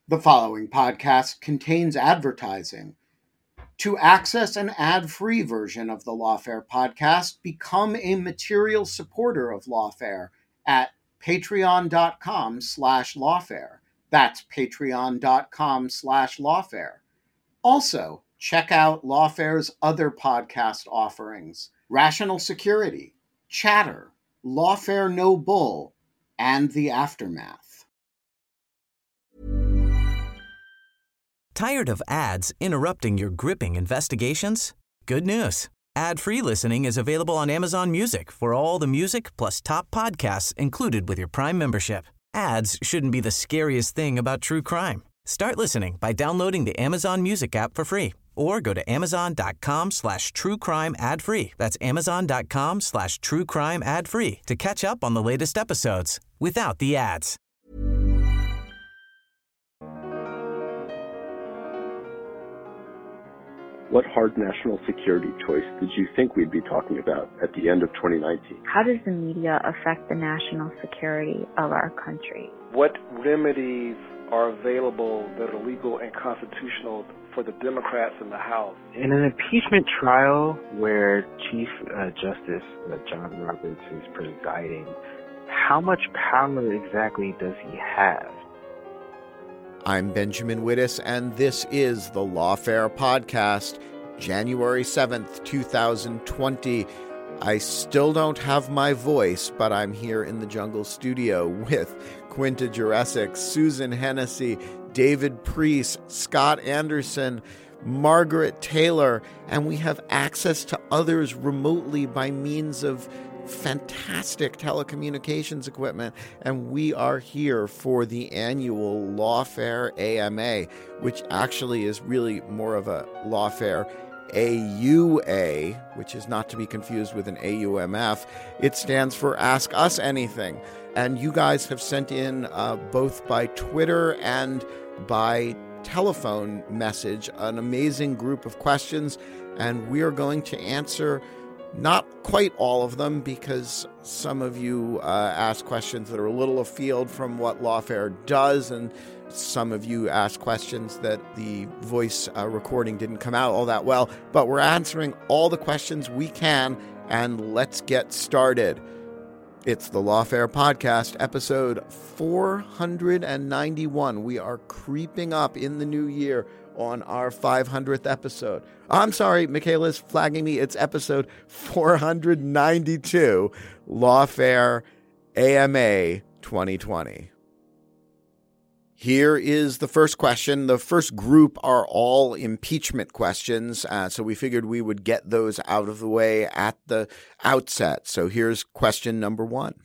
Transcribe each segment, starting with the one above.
The following podcast contains advertising. To access an ad-free version of the Lawfare podcast, become a material supporter of Lawfare at patreon.com/lawfare. That's patreon.com/lawfare. Also, check out Lawfare's other podcast offerings: Rational Security, Chatter, Lawfare No Bull, and The Aftermath. Tired of ads interrupting your gripping investigations? Good news. Ad-free listening is available on Amazon Music for all the music plus top podcasts included with your Prime membership. Ads shouldn't be the scariest thing about true crime. Start listening by downloading the Amazon Music app for free or go to amazon.com/truecrime ad-free. That's amazon.com/truecrime ad-free to catch up on the latest episodes without the ads. What hard national security choice did you think we'd be talking about at the end of 2019? How does the media affect the national security of our country? What remedies are available that are legal and constitutional for the Democrats in the House? In an impeachment trial where Chief Justice John Roberts is presiding, how much power exactly does he have? I'm Benjamin Wittes, and this is the Lawfare Podcast, January 7th, 2020. I still don't have my voice, but I'm here in the Jungle Studio with Quinta Jurecic, Susan Hennessy, David Priest, Scott Anderson, Margaret Taylor, and we have access to others remotely by means of fantastic telecommunications equipment, and we are here for the annual Lawfare AMA, which actually is really more of a Lawfare AUA, which is not to be confused with an AUMF. It stands for Ask Us Anything, and you guys have sent in both by Twitter and by telephone message an amazing group of questions, and we are going to answer not quite all of them, because some of you ask questions that are a little afield from what Lawfare does, and some of you ask questions that the voice recording didn't come out all that well. But we're answering all the questions we can, and let's get started. It's the Lawfare Podcast, episode 491. We are creeping up in the new year on our 500th episode. I'm sorry, Michaela's flagging me. It's episode 492, Lawfare AMA 2020. Here is the first question. The first group are all impeachment questions, so we figured we would get those out of the way at the outset. So here's question number one.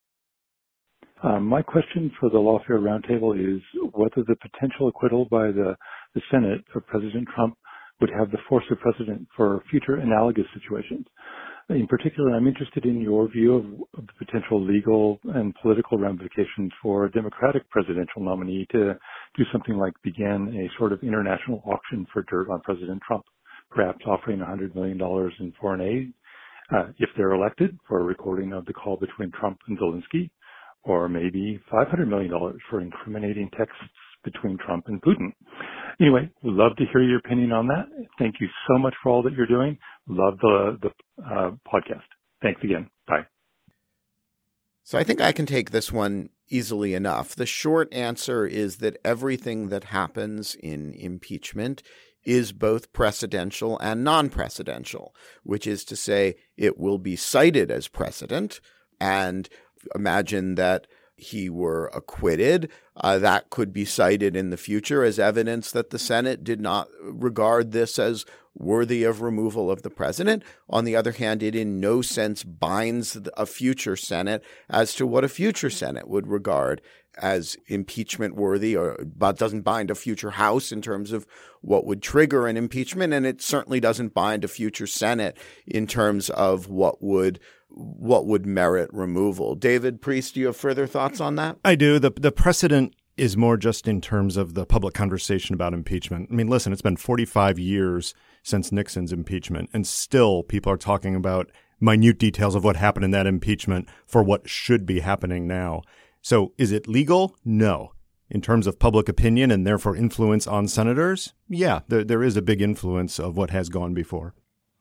My question for the Lawfare Roundtable is whether the potential acquittal by the Senate of President Trump would have the force of precedent for future analogous situations. In particular, I'm interested in your view of the potential legal and political ramifications for a Democratic presidential nominee to do something like begin a sort of international auction for dirt on President Trump, perhaps offering $100 million in foreign aid if they're elected for a recording of the call between Trump and Zelensky, or maybe $500 million for incriminating texts between Trump and Putin. Anyway, we'd love to hear your opinion on that. Thank you so much for all that you're doing. Love the podcast. Thanks again. Bye. So I think I can take this one easily enough. The short answer is that everything that happens in impeachment is both precedential and non-precedential, which is to say it will be cited as precedent, and imagine that he were acquitted. That could be cited in the future as evidence that the Senate did not regard this as worthy of removal of the president. On the other hand, it in no sense binds a future Senate as to what a future Senate would regard as impeachment worthy, but doesn't bind a future House in terms of what would trigger an impeachment. And it certainly doesn't bind a future Senate in terms of what would merit removal. David Priest, do you have further thoughts on that? I do. The precedent is more just in terms of the public conversation about impeachment. I mean, listen, it's been 45 years since Nixon's impeachment, and still people are talking about minute details of what happened in that impeachment for what should be happening now. So is it legal? No. in terms of public opinion and therefore influence on senators, yeah, there is a big influence of what has gone before.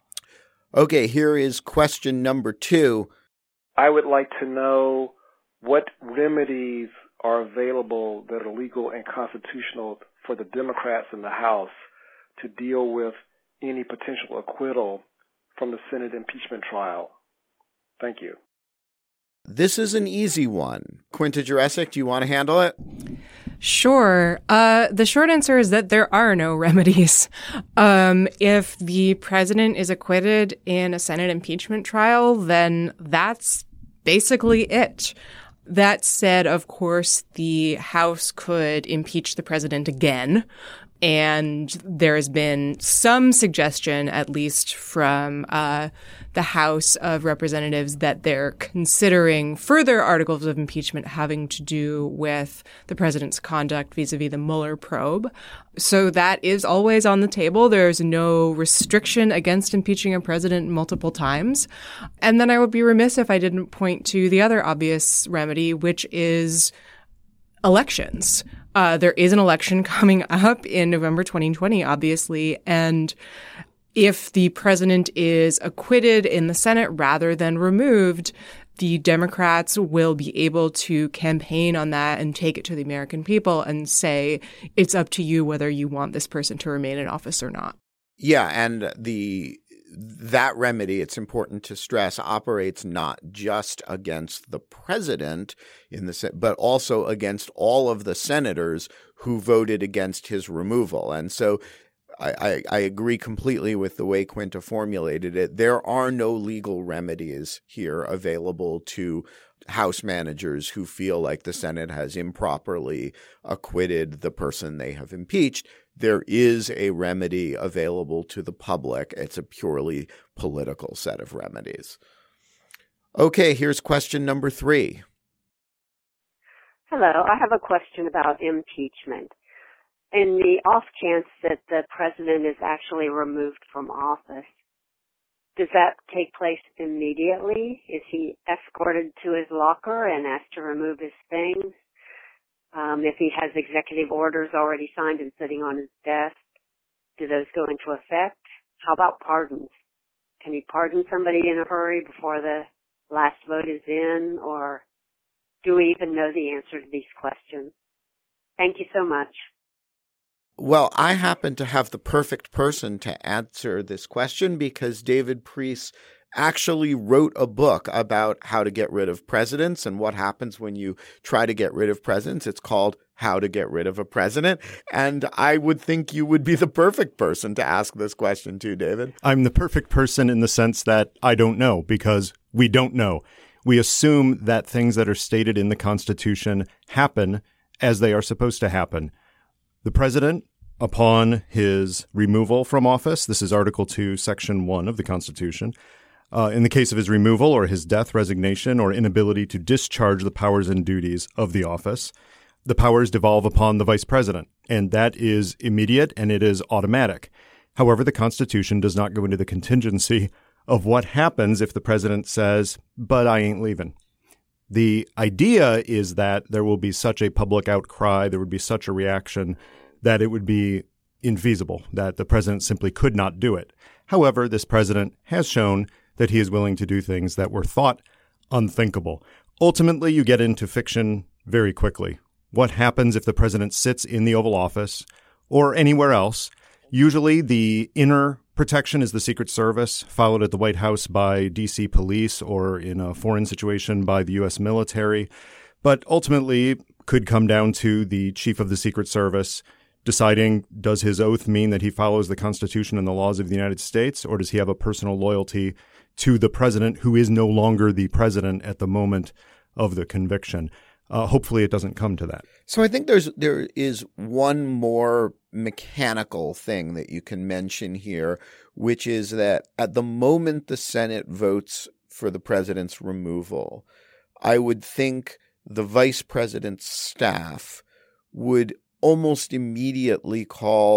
Okay, here is question number 2. I would like to know what remedies are available that are legal and constitutional for the Democrats in the House to deal with any potential acquittal from the Senate impeachment trial. Thank you. This is an easy one. Quinta Jurecic, do you want to handle it? Sure. The short answer is that there are no remedies. If the president is acquitted in a Senate impeachment trial, then that's basically it. That said, of course, the House could impeach the president again. And there has been some suggestion, at least from the House of Representatives, that they're considering further articles of impeachment having to do with the president's conduct vis-a-vis the Mueller probe. So that is always on the table. There's no restriction against impeaching a president multiple times. And then I would be remiss if I didn't point to the other obvious remedy, which is elections. There is an election coming up in November 2020, obviously, and if the president is acquitted in the Senate rather than removed, the Democrats will be able to campaign on that and take it to the American people and say, it's up to you whether you want this person to remain in office or not. Yeah, and that remedy, it's important to stress, operates not just against the president but also against all of the senators who voted against his removal. And so I agree completely with the way Quinta formulated it. There are no legal remedies here available to House managers who feel like the Senate has improperly acquitted the person they have impeached. There is a remedy available to the public. It's a purely political set of remedies. Okay, here's question number 3. Hello, I have a question about impeachment. In the off chance that the president is actually removed from office, does that take place immediately? Is he escorted to his locker and asked to remove his things? If he has executive orders already signed and sitting on his desk, do those go into effect? How about pardons? Can he pardon somebody in a hurry before the last vote is in? Or do we even know the answer to these questions? Thank you so much. Well, I happen to have the perfect person to answer this question because David Priess actually wrote a book about how to get rid of presidents and what happens when you try to get rid of presidents. It's called How to Get Rid of a President. And I would think you would be the perfect person to ask this question to, David. I'm the perfect person in the sense that I don't know because we don't know. We assume that things that are stated in the Constitution happen as they are supposed to happen. The president, upon his removal from office, this is Article 2, Section 1 of the Constitution, in the case of his removal or his death, resignation, or inability to discharge the powers and duties of the office, the powers devolve upon the vice president, and that is immediate and it is automatic. However, the Constitution does not go into the contingency of what happens if the president says, but I ain't leaving. The idea is that there will be such a public outcry, there would be such a reaction that it would be infeasible, that the president simply could not do it. However, this president has shown that he is willing to do things that were thought unthinkable. Ultimately, you get into fiction very quickly. What happens if the president sits in the Oval Office or anywhere else? Usually the inner protection is the Secret Service, followed at the White House by D.C. police or in a foreign situation by the U.S. military. But ultimately could come down to the chief of the Secret Service deciding, does his oath mean that he follows the Constitution and the laws of the United States, or does he have a personal loyalty to the president who is no longer the president at the moment of the conviction? Hopefully it doesn't come to that. So I think there is one more mechanical thing that you can mention here, which is that at the moment the Senate votes for the president's removal, I would think the vice president's staff would almost immediately call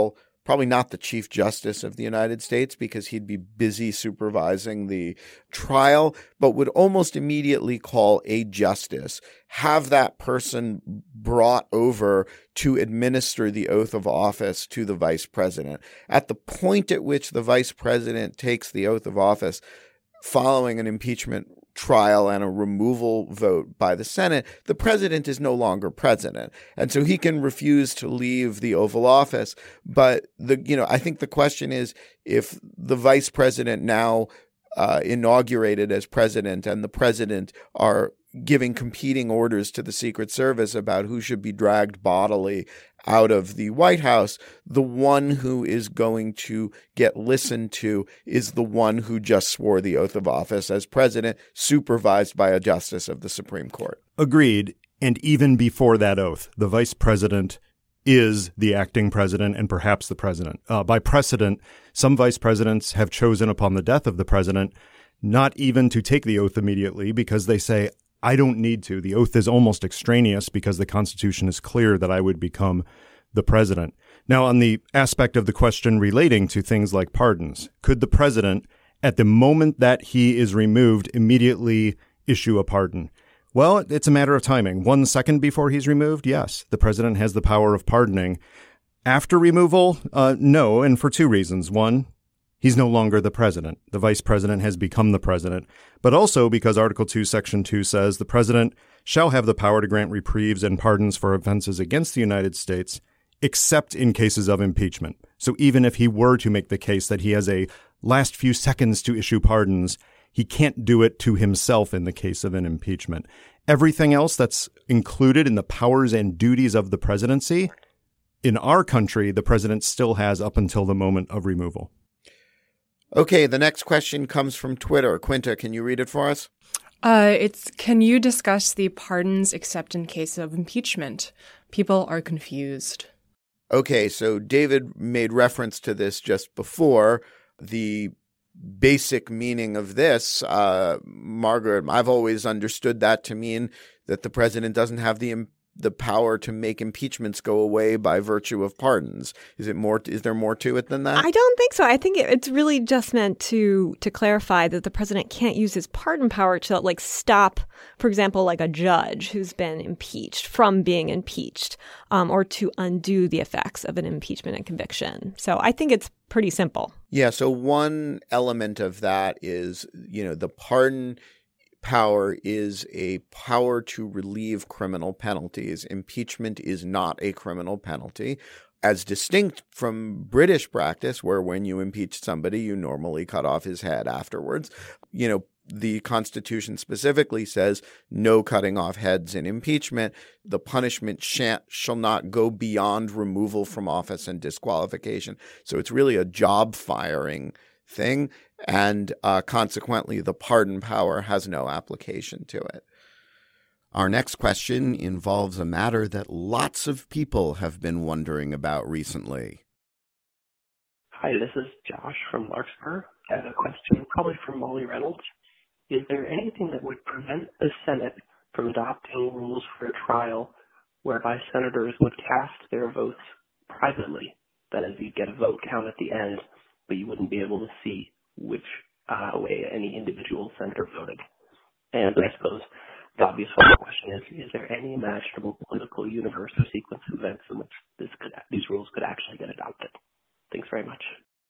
probably not the Chief Justice of the United States because he'd be busy supervising the trial, but would almost immediately call a justice, have that person brought over to administer the oath of office to the vice president. At the point at which the vice president takes the oath of office, following an impeachment trial and a removal vote by the Senate, the president is no longer president. And so he can refuse to leave the Oval Office. But I think the question is, if the vice president now inaugurated as president and the president are giving competing orders to the Secret Service about who should be dragged bodily out of the White House, the one who is going to get listened to is the one who just swore the oath of office as president, supervised by a justice of the Supreme Court. Agreed. And even before that oath, the vice president is the acting president and perhaps the president. By precedent, some vice presidents have chosen upon the death of the president not even to take the oath immediately because they say, I don't need to. The oath is almost extraneous because the Constitution is clear that I would become the president. Now, on the aspect of the question relating to things like pardons, could the president, at the moment that he is removed, immediately issue a pardon? Well, it's a matter of timing. 1 second before he's removed, yes, the president has the power of pardoning. After removal, no, and for two reasons. One, he's no longer the president. The vice president has become the president. But also because Article 2, Section 2 says the president shall have the power to grant reprieves and pardons for offenses against the United States, except in cases of impeachment. So even if he were to make the case that he has a last few seconds to issue pardons, he can't do it to himself in the case of an impeachment. Everything else that's included in the powers and duties of the presidency, in our country, the president still has up until the moment of removal. Okay, the next question comes from Twitter. Quinta, can you read it for us? Can you discuss the pardons except in case of impeachment? People are confused. Okay, so David made reference to this just before. The basic meaning of this, Margaret, I've always understood that to mean that the president doesn't have the power to make impeachments go away by virtue of pardons. Is there more to it than that? I don't think so. I think it's really just meant to clarify that the president can't use his pardon power to stop, for example, a judge who's been impeached from being impeached, or to undo the effects of an impeachment and conviction. So I think it's pretty simple. Yeah. So one element of that is, the pardon power is a power to relieve criminal penalties. Impeachment is not a criminal penalty, as distinct from British practice, where when you impeach somebody, you normally cut off his head afterwards. The Constitution specifically says no cutting off heads in impeachment. The punishment shall not go beyond removal from office and disqualification. So it's really a job firing thing, and consequently, the pardon power has no application to it. Our next question involves a matter that lots of people have been wondering about recently. Hi, this is Josh from Larkspur. I have a question probably for Molly Reynolds. Is there anything that would prevent the Senate from adopting rules for a trial whereby senators would cast their votes privately? That is, you'd get a vote count at the end, but you wouldn't be able to see which way any individual senator voted. And I suppose the obvious follow-up question is there any imaginable political universe or sequence of events in which these rules could actually get adopted? Thanks very much.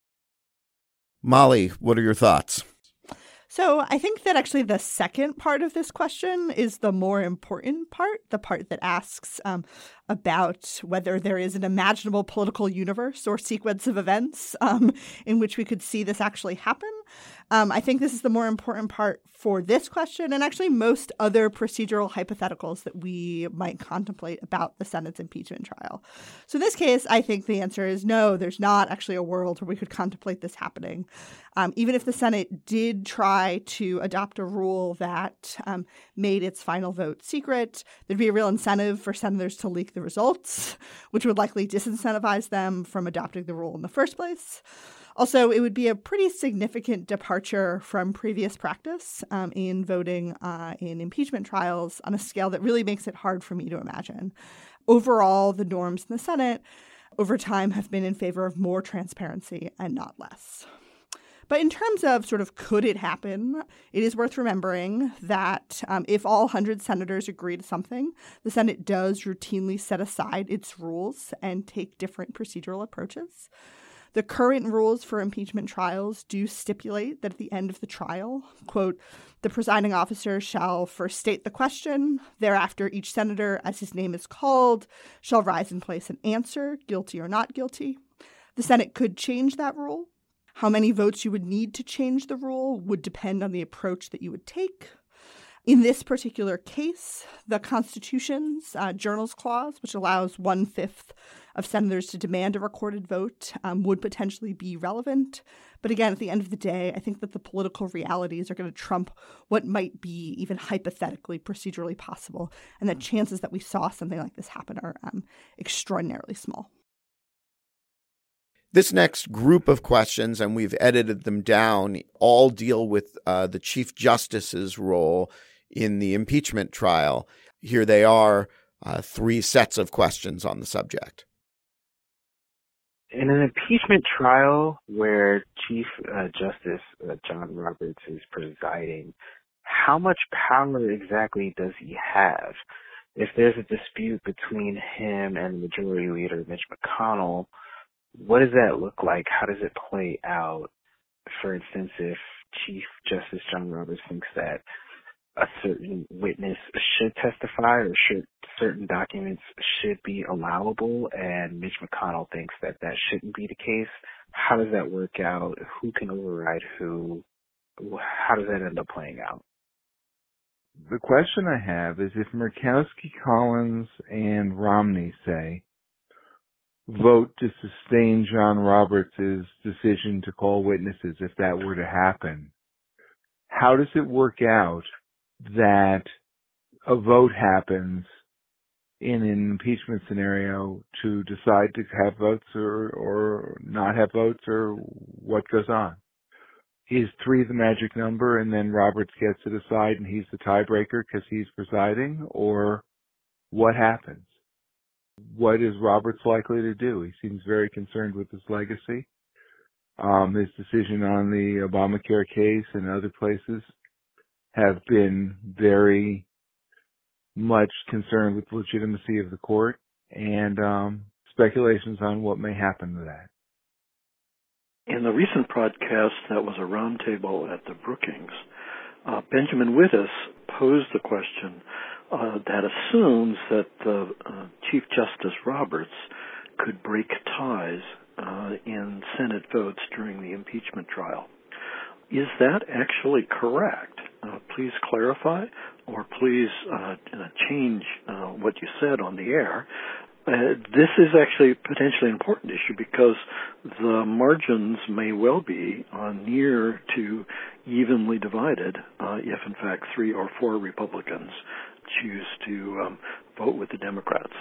Molly, what are your thoughts? So I think that actually the second part of this question is the more important part, the part that asks about whether there is an imaginable political universe or sequence of events in which we could see this actually happen. I think this is the more important part for this question and actually most other procedural hypotheticals that we might contemplate about the Senate's impeachment trial. So in this case, I think the answer is no, there's not actually a world where we could contemplate this happening. Even if the Senate did try to adopt a rule that made its final vote secret, there'd be a real incentive for senators to leak the results, which would likely disincentivize them from adopting the rule in the first place. Also, it would be a pretty significant departure from previous practice in voting in impeachment trials on a scale that really makes it hard for me to imagine. Overall, the norms in the Senate over time have been in favor of more transparency and not less. But in terms of sort of could it happen, it is worth remembering that if all 100 senators agree to something, the Senate does routinely set aside its rules and take different procedural approaches. The current rules for impeachment trials do stipulate that at the end of the trial, quote, the presiding officer shall first state the question. Thereafter, each senator, as his name is called, shall rise and place an answer, guilty or not guilty. The Senate could change that rule. How many votes you would need to change the rule would depend on the approach that you would take. In this particular case, the Constitution's Journals Clause, which allows 1/5 of senators to demand a recorded vote, would potentially be relevant. But again, at the end of the day, I think that the political realities are going to trump what might be even hypothetically procedurally possible, and the chances that we saw something like this happen are extraordinarily small. This next group of questions, and we've edited them down, all deal with the Chief Justice's role in the impeachment trial. Here they are, 3 sets of questions on the subject. In an impeachment trial where Chief Justice John Roberts is presiding, how much power exactly does he have? If there's a dispute between him and Majority Leader Mitch McConnell, what does that look like? How does it play out? For instance, if Chief Justice John Roberts thinks that a certain witness should testify or certain documents should be allowable, and Mitch McConnell thinks that that shouldn't be the case, how does that work out? Who can override who? How does that end up playing out? The question I have is if Murkowski, Collins, and Romney say, vote to sustain John Roberts' decision to call witnesses if that were to happen, how does it work out that a vote happens in an impeachment scenario to decide to have votes or not have votes, or what goes on? Is 3 the magic number and then Roberts gets to decide and he's the tiebreaker because he's presiding, or what happens? What is Roberts likely to do? He seems very concerned with his legacy. His decision on the Obamacare case and other places have been very much concerned with the legitimacy of the court, and speculations on what may happen to that. In the recent broadcast that was a roundtable at the Brookings, Benjamin Wittes posed the question that assumes that Chief Justice Roberts could break ties in Senate votes during the impeachment trial. Is that actually correct? Please clarify, or please change what you said on the air. This is actually a potentially important issue because the margins may well be near to evenly divided if, in fact, 3 or 4 Republicans choose to vote with the Democrats.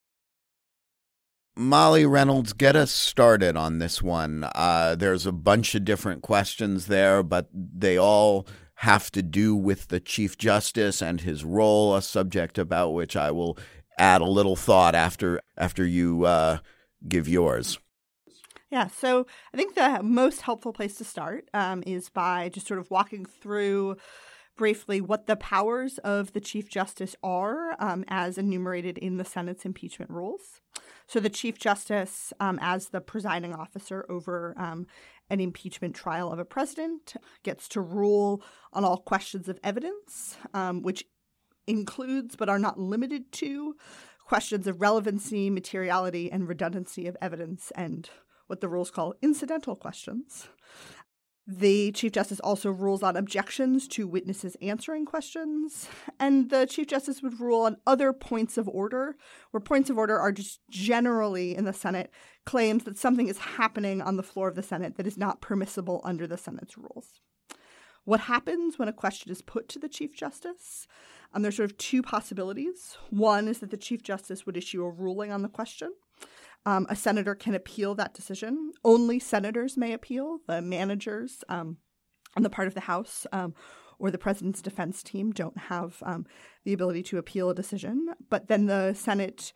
Molly Reynolds, get us started on this one. There's a bunch of different questions there, but they all have to do with the Chief Justice and his role, a subject about which I will add a little thought after you give yours. Yeah, so I think the most helpful place to start is by just sort of walking through briefly what the powers of the Chief Justice are as enumerated in the Senate's impeachment rules. So the Chief Justice, as the presiding officer over an impeachment trial of a president, gets to rule on all questions of evidence, which includes but are not limited to questions of relevancy, materiality, and redundancy of evidence, and what the rules call incidental questions. The Chief Justice also rules on objections to witnesses answering questions, and the Chief Justice would rule on other points of order, where points of order are just generally in the Senate claims that something is happening on the floor of the Senate that is not permissible under the Senate's rules. What happens when a question is put to the Chief Justice? There's sort of 2 possibilities. One is that the Chief Justice would issue a ruling on the question. A senator can appeal that decision. Only senators may appeal. The managers on the part of the House or the president's defense team don't have the ability to appeal a decision. But then the Senate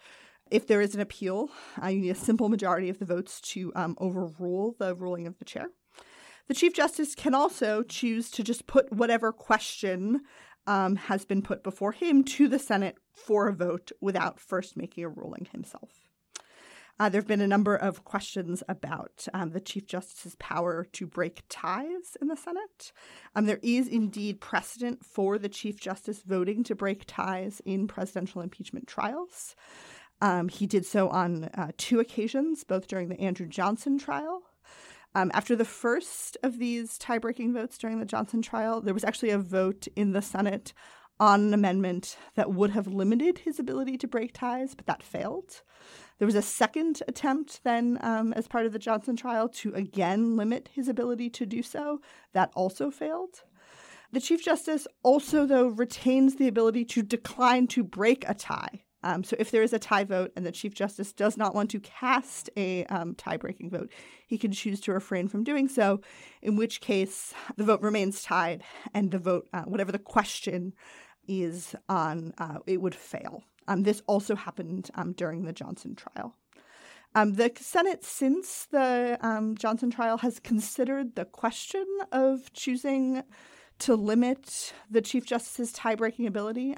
If there is an appeal, you need a simple majority of the votes to overrule the ruling of the chair. The Chief Justice can also choose to just put whatever question has been put before him to the Senate for a vote without first making a ruling himself. There have been a number of questions about the Chief Justice's power to break ties in the Senate. There is indeed precedent for the Chief Justice voting to break ties in presidential impeachment trials. He did so on 2 occasions, both during the Andrew Johnson trial. After the first of these tie-breaking votes during the Johnson trial, there was actually a vote in the Senate on an amendment that would have limited his ability to break ties, but that failed. There was a second attempt then as part of the Johnson trial to again limit his ability to do so. That also failed. The Chief Justice also, though, retains the ability to decline to break a tie. So if there is a tie vote and the Chief Justice does not want to cast a tie-breaking vote, he can choose to refrain from doing so, in which case the vote remains tied and the vote, whatever the question is on, it would fail. This also happened during the Johnson trial. The Senate, since the Johnson trial, has considered the question of choosing to limit the Chief Justice's tie-breaking ability. In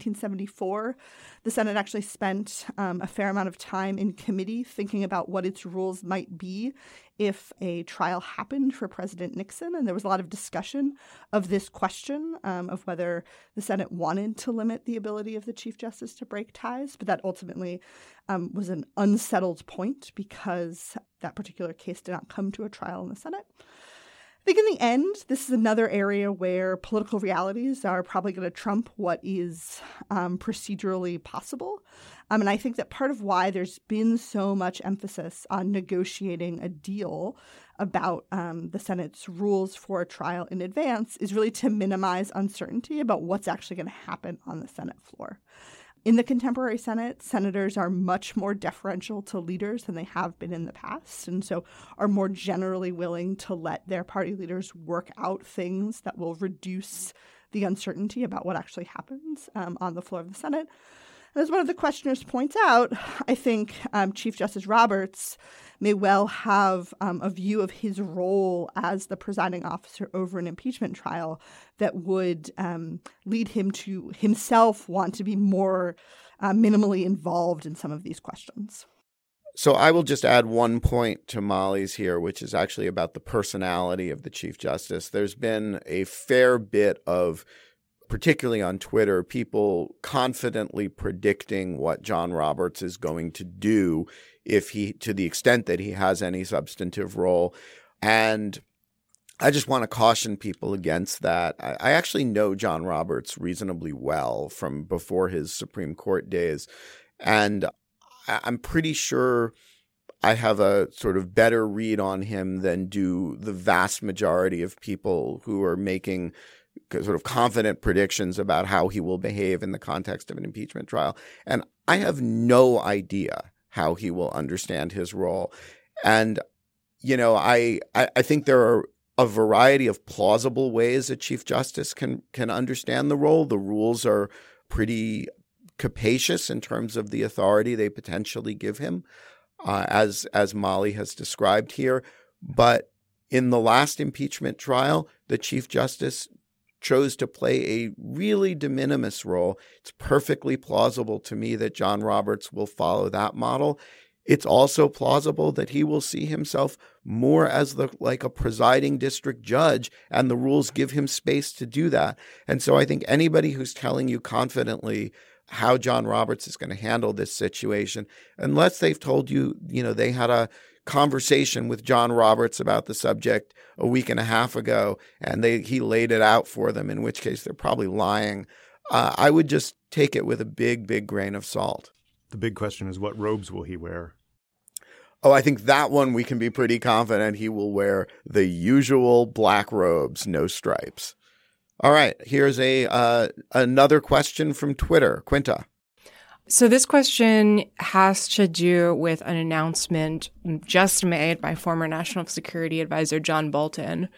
1974, the Senate actually spent a fair amount of time in committee thinking about what its rules might be if a trial happened for President Nixon. And there was a lot of discussion of this question of whether the Senate wanted to limit the ability of the Chief Justice to break ties. But that ultimately was an unsettled point because that particular case did not come to a trial in the Senate. I think in the end, this is another area where political realities are probably going to trump what is procedurally possible. And I think that part of why there's been so much emphasis on negotiating a deal about the Senate's rules for a trial in advance is really to minimize uncertainty about what's actually going to happen on the Senate floor. In the contemporary Senate, senators are much more deferential to leaders than they have been in the past, and so are more generally willing to let their party leaders work out things that will reduce the uncertainty about what actually happens on the floor of the Senate. And as one of the questioners points out, I think Chief Justice Roberts may well have a view of his role as the presiding officer over an impeachment trial that would lead him to himself want to be more minimally involved in some of these questions. So I will just add one point to Molly's here, which is actually about the personality of the Chief Justice. There's been a fair bit of, particularly on Twitter, people confidently predicting what John Roberts is going to do if he, to the extent that he has any substantive role. And I just want to caution people against that. I actually know John Roberts reasonably well from before his Supreme Court days. And I'm pretty sure I have a sort of better read on him than do the vast majority of people who are making sort of confident predictions about how he will behave in the context of an impeachment trial. And I have no idea how he will understand his role. And, you know, I think there are a variety of plausible ways a Chief Justice can understand the role. The rules are pretty capacious in terms of the authority they potentially give him, as Molly has described here. But in the last impeachment trial, the Chief Justice chose to play a really de minimis role. It's perfectly plausible to me that John Roberts will follow that model. It's also plausible that he will see himself more as like a presiding district judge, and the rules give him space to do that. And so I think anybody who's telling you confidently how John Roberts is going to handle this situation, unless they've told you, you know, they had a conversation with John Roberts about the subject a week and a half ago, and he laid it out for them, in which case they're probably lying. I would just take it with a big, big grain of salt. The big question is, what robes will he wear? Oh, I think that one we can be pretty confident he will wear the usual black robes, no stripes. All right, here's another question from Twitter. Quinta. So this question has to do with an announcement just made by former National Security Advisor John Bolton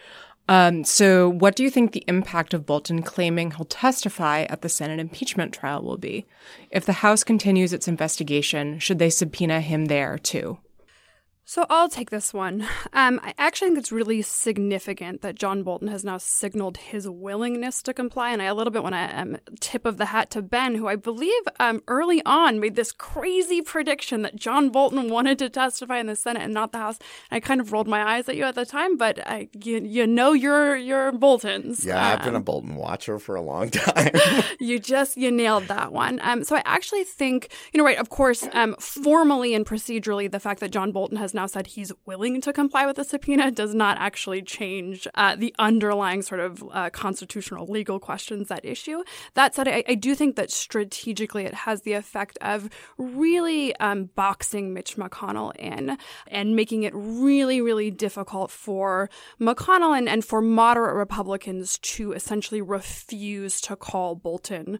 So what do you think the impact of Bolton claiming he'll testify at the Senate impeachment trial will be? If the House continues its investigation, should they subpoena him there too? So I'll take this one. I actually think it's really significant that John Bolton has now signaled his willingness to comply. And I a little bit want to tip of the hat to Ben, who I believe early on made this crazy prediction that John Bolton wanted to testify in the Senate and not the House. And I kind of rolled my eyes at you at the time, but you know you're Boltons. Yeah, I've been a Bolton watcher for a long time. You nailed that one. So I actually think, right, of course, formally and procedurally, the fact that John Bolton has now said he's willing to comply with the subpoena does not actually change the underlying sort of constitutional legal questions at issue. That said, I do think that strategically it has the effect of really boxing Mitch McConnell in and making it really, really difficult for McConnell and for moderate Republicans to essentially refuse to call Bolton,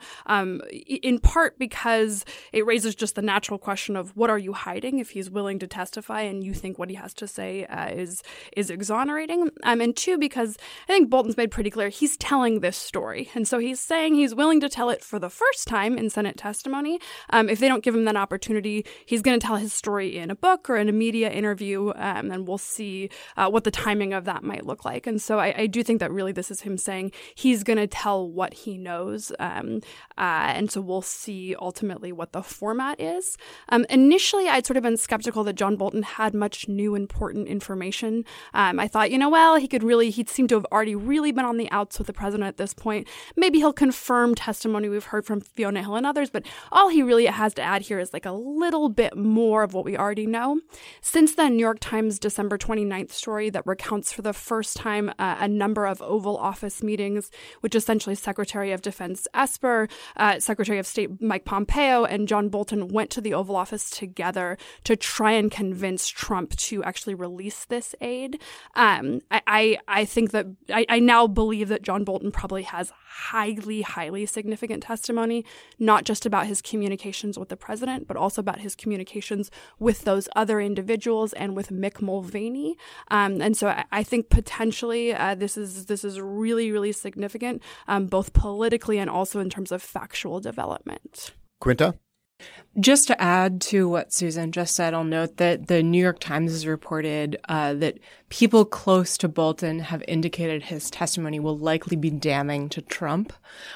in part because it raises just the natural question of what are you hiding if he's willing to testify and you think what he has to say is exonerating. And two, because I think Bolton's made pretty clear he's telling this story. And so he's saying he's willing to tell it for the first time in Senate testimony. If they don't give him that opportunity, he's going to tell his story in a book or in a media interview, and we'll see what the timing of that might look like. And so I do think that really this is him saying he's going to tell what he knows. And so we'll see ultimately what the format is. Initially, I'd sort of been skeptical that John Bolton had much new important information. I thought, he'd seem to have already really been on the outs with the president at this point. Maybe he'll confirm testimony we've heard from Fiona Hill and others, but all he really has to add here is like a little bit more of what we already know. Since the New York Times December 29th story that recounts for the first time a number of Oval Office meetings, which essentially Secretary of Defense Esper, Secretary of State Mike Pompeo, and John Bolton went to the Oval Office together to try and convince Trump to actually release this aid. I think that I now believe that John Bolton probably has highly, highly significant testimony, not just about his communications with the president, but also about his communications with those other individuals and with Mick Mulvaney. And so I think potentially this is really, really significant, both politically and also in terms of factual development. Quinta? Just to add to what Susan just said, I'll note that the New York Times has reported that people close to Bolton have indicated his testimony will likely be damning to Trump.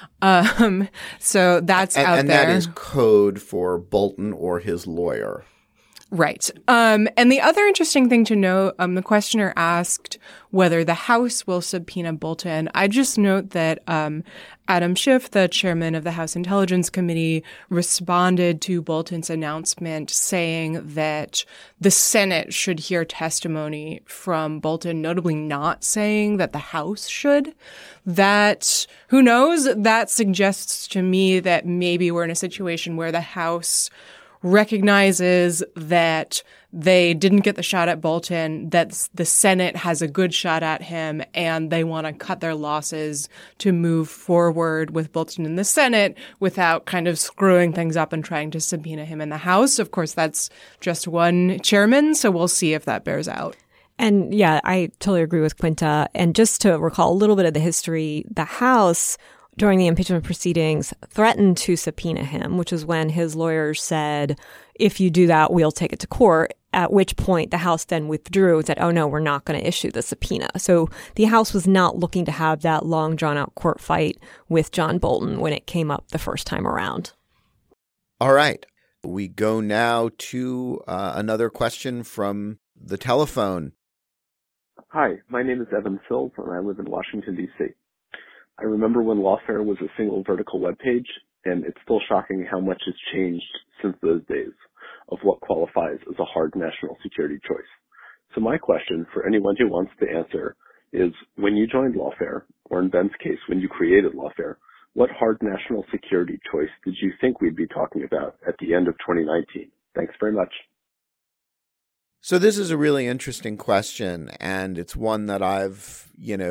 So that's out there. And that is code for Bolton or his lawyer. Right. And the other interesting thing to note, the questioner asked whether the House will subpoena Bolton. I just note that Adam Schiff, the chairman of the House Intelligence Committee, responded to Bolton's announcement saying that the Senate should hear testimony from Bolton, notably not saying that the House should. That, who knows, that suggests to me that maybe we're in a situation where the House recognizes that they didn't get the shot at Bolton, that the Senate has a good shot at him, and they want to cut their losses to move forward with Bolton in the Senate without kind of screwing things up and trying to subpoena him in the House. Of course, that's just one chairman, so we'll see if that bears out. And yeah, I totally agree with Quinta. And just to recall a little bit of the history, the House during the impeachment proceedings threatened to subpoena him, which is when his lawyers said, if you do that, we'll take it to court, at which point the House then withdrew and said, oh, no, we're not going to issue the subpoena. So the House was not looking to have that long, drawn-out court fight with John Bolton when it came up the first time around. All right. We go now to another question from the telephone. Hi, my name is Evan Sills, and I live in Washington, D.C. I remember when Lawfare was a single vertical web page, and it's still shocking how much has changed since those days of what qualifies as a hard national security choice. So my question for anyone who wants to answer is, when you joined Lawfare, or in Ben's case, when you created Lawfare, what hard national security choice did you think we'd be talking about at the end of 2019? Thanks very much. So this is a really interesting question, and it's one that I've,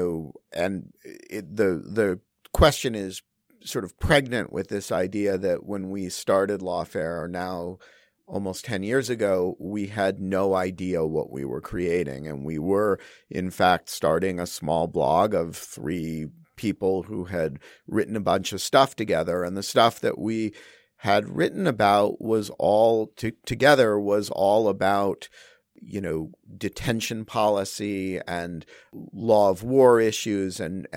the question is sort of pregnant with this idea that when we started Lawfare, or now almost 10 years ago, we had no idea what we were creating. And we were, in fact, starting a small blog of 3 people who had written a bunch of stuff together. And the stuff that we had written about was all together was all about, detention policy and law of war issues and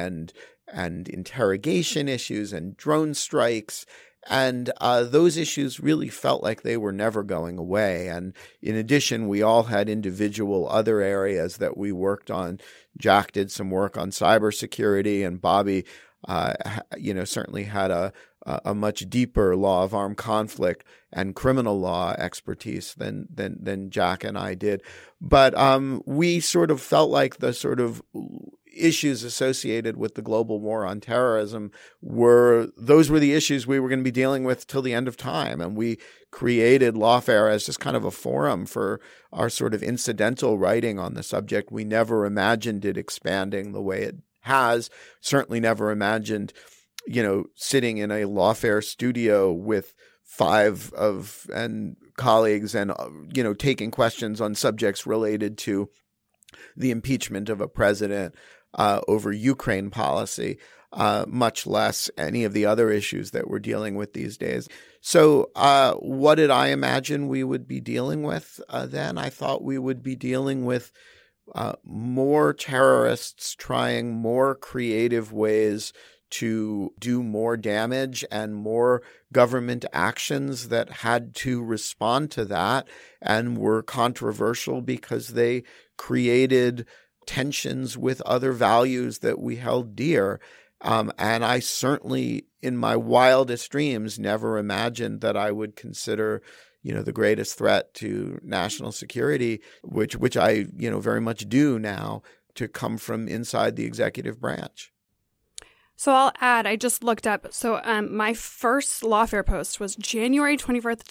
interrogation issues and drone strikes. And those issues really felt like they were never going away. And in addition, we all had individual other areas that we worked on. Jack did some work on cybersecurity, and Bobby, certainly had a much deeper law of armed conflict and criminal law expertise than Jack and I did. But we sort of felt like the sort of issues associated with the global war on terrorism were the issues we were going to be dealing with till the end of time. And we created Lawfare as just kind of a forum for our sort of incidental writing on the subject. We never imagined it expanding the way it has, certainly never imagined, sitting in a Lawfare studio with 5 colleagues and, taking questions on subjects related to the impeachment of a president, over Ukraine policy, much less any of the other issues that we're dealing with these days. So what did I imagine we would be dealing with then? I thought we would be dealing with more terrorists trying more creative ways to do more damage and more government actions that had to respond to that and were controversial because they created tensions with other values that we held dear. And I certainly, in my wildest dreams, never imagined that I would consider, the greatest threat to national security, which I, very much do now, to come from inside the executive branch. So I'll add, I just looked up. So my first Lawfare post was January 24th,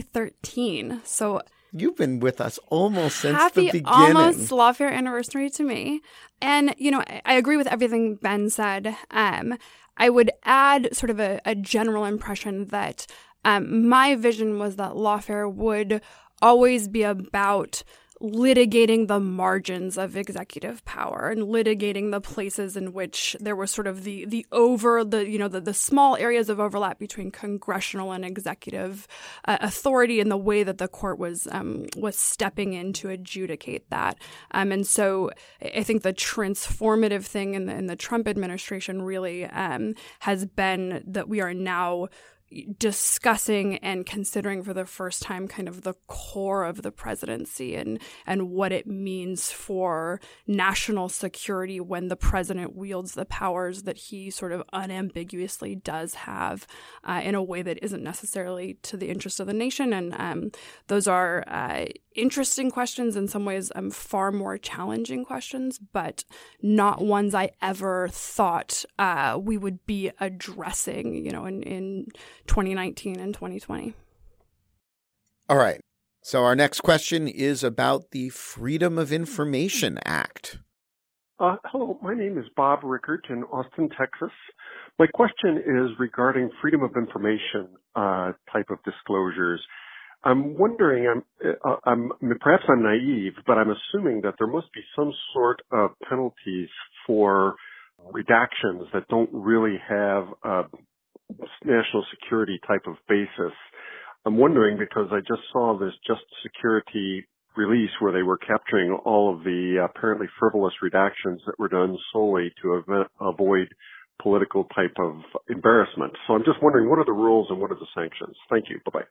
2013. So you've been with us almost since the beginning. Almost Lawfare anniversary to me. And, I agree with everything Ben said. I would add sort of a general impression that my vision was that Lawfare would always be about litigating the margins of executive power and litigating the places in which there was sort of the small areas of overlap between congressional and executive authority and the way that the court was stepping in to adjudicate that. And so I think the transformative thing in the Trump administration really has been that we are now discussing and considering for the first time kind of the core of the presidency and what it means for national security when the president wields the powers that he sort of unambiguously does have in a way that isn't necessarily to the interest of the nation. And those are interesting questions, in some ways far more challenging questions, but not ones I ever thought we would be addressing, in 2019 and 2020. All right. So our next question is about the Freedom of Information Act. Hello, my name is Bob Rickert in Austin, Texas. My question is regarding freedom of information type of disclosures. I'm wondering, perhaps I'm naive, but I'm assuming that there must be some sort of penalties for redactions that don't really have a national security type of basis. I'm wondering because I just saw this Just Security release where they were capturing all of the apparently frivolous redactions that were done solely to avoid political type of embarrassment. So I'm just wondering, what are the rules and what are the sanctions? Thank you. Bye-bye.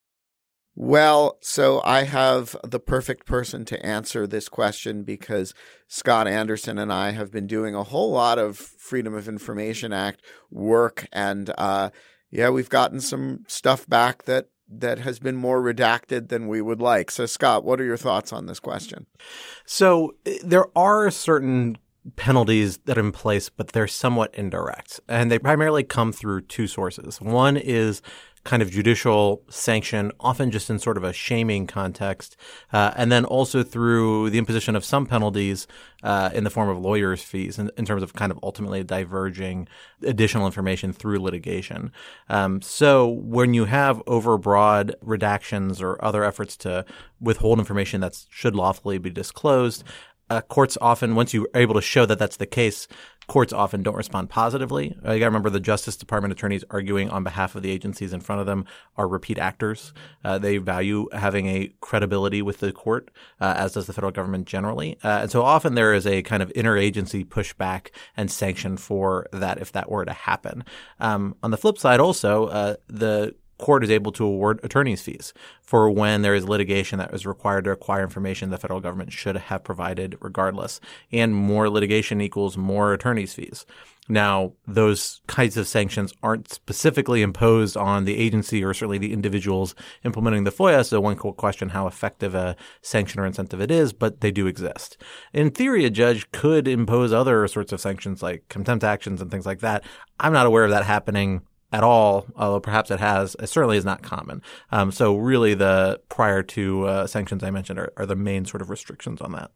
Well, so I have the perfect person to answer this question because Scott Anderson and I have been doing a whole lot of Freedom of Information Act work. And we've gotten some stuff back that has been more redacted than we would like. So, Scott, what are your thoughts on this question? So there are certain penalties that are in place, but they're somewhat indirect. And they primarily come through 2 sources. One is kind of judicial sanction, often just in sort of a shaming context, and then also through the imposition of some penalties in the form of lawyers' fees in terms of kind of ultimately diverging additional information through litigation. So when you have overbroad redactions or other efforts to withhold information that should lawfully be disclosed, courts often, once you're able to show that that's the case, courts often don't respond positively. You got to remember the Justice Department attorneys arguing on behalf of the agencies in front of them are repeat actors. They value having a credibility with the court, as does the federal government generally. And so often there is a kind of interagency pushback and sanction for that if that were to happen. On the flip side also, the court is able to award attorney's fees for when there is litigation that is required to acquire information the federal government should have provided regardless. And more litigation equals more attorney's fees. Now, those kinds of sanctions aren't specifically imposed on the agency or certainly the individuals implementing the FOIA, so one could question how effective a sanction or incentive it is, but they do exist. In theory, a judge could impose other sorts of sanctions like contempt actions and things like that. I'm not aware of that happening at all, although perhaps it has. It certainly is not common. So really the prior to sanctions I mentioned are the main sort of restrictions on that.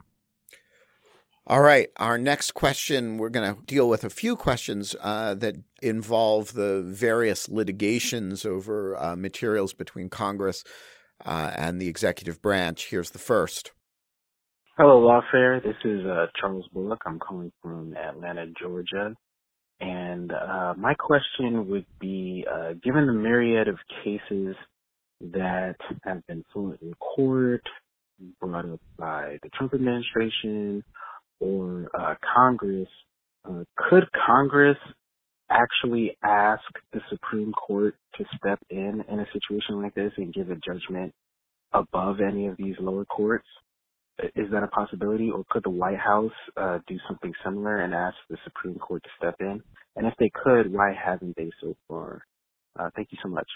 All right. Our next question, we're going to deal with a few questions that involve the various litigations over materials between Congress and the executive branch. Here's the first. Hello, Lawfare. This is Charles Bullock. I'm calling from Atlanta, Georgia. And my question would be, given the myriad of cases that have been fluent in court, brought up by the Trump administration or Congress, could Congress actually ask the Supreme Court to step in a situation like this and give a judgment above any of these lower courts? Is that a possibility, or could the White House do something similar and ask the Supreme Court to step in? And if they could, why haven't they so far? Thank you so much.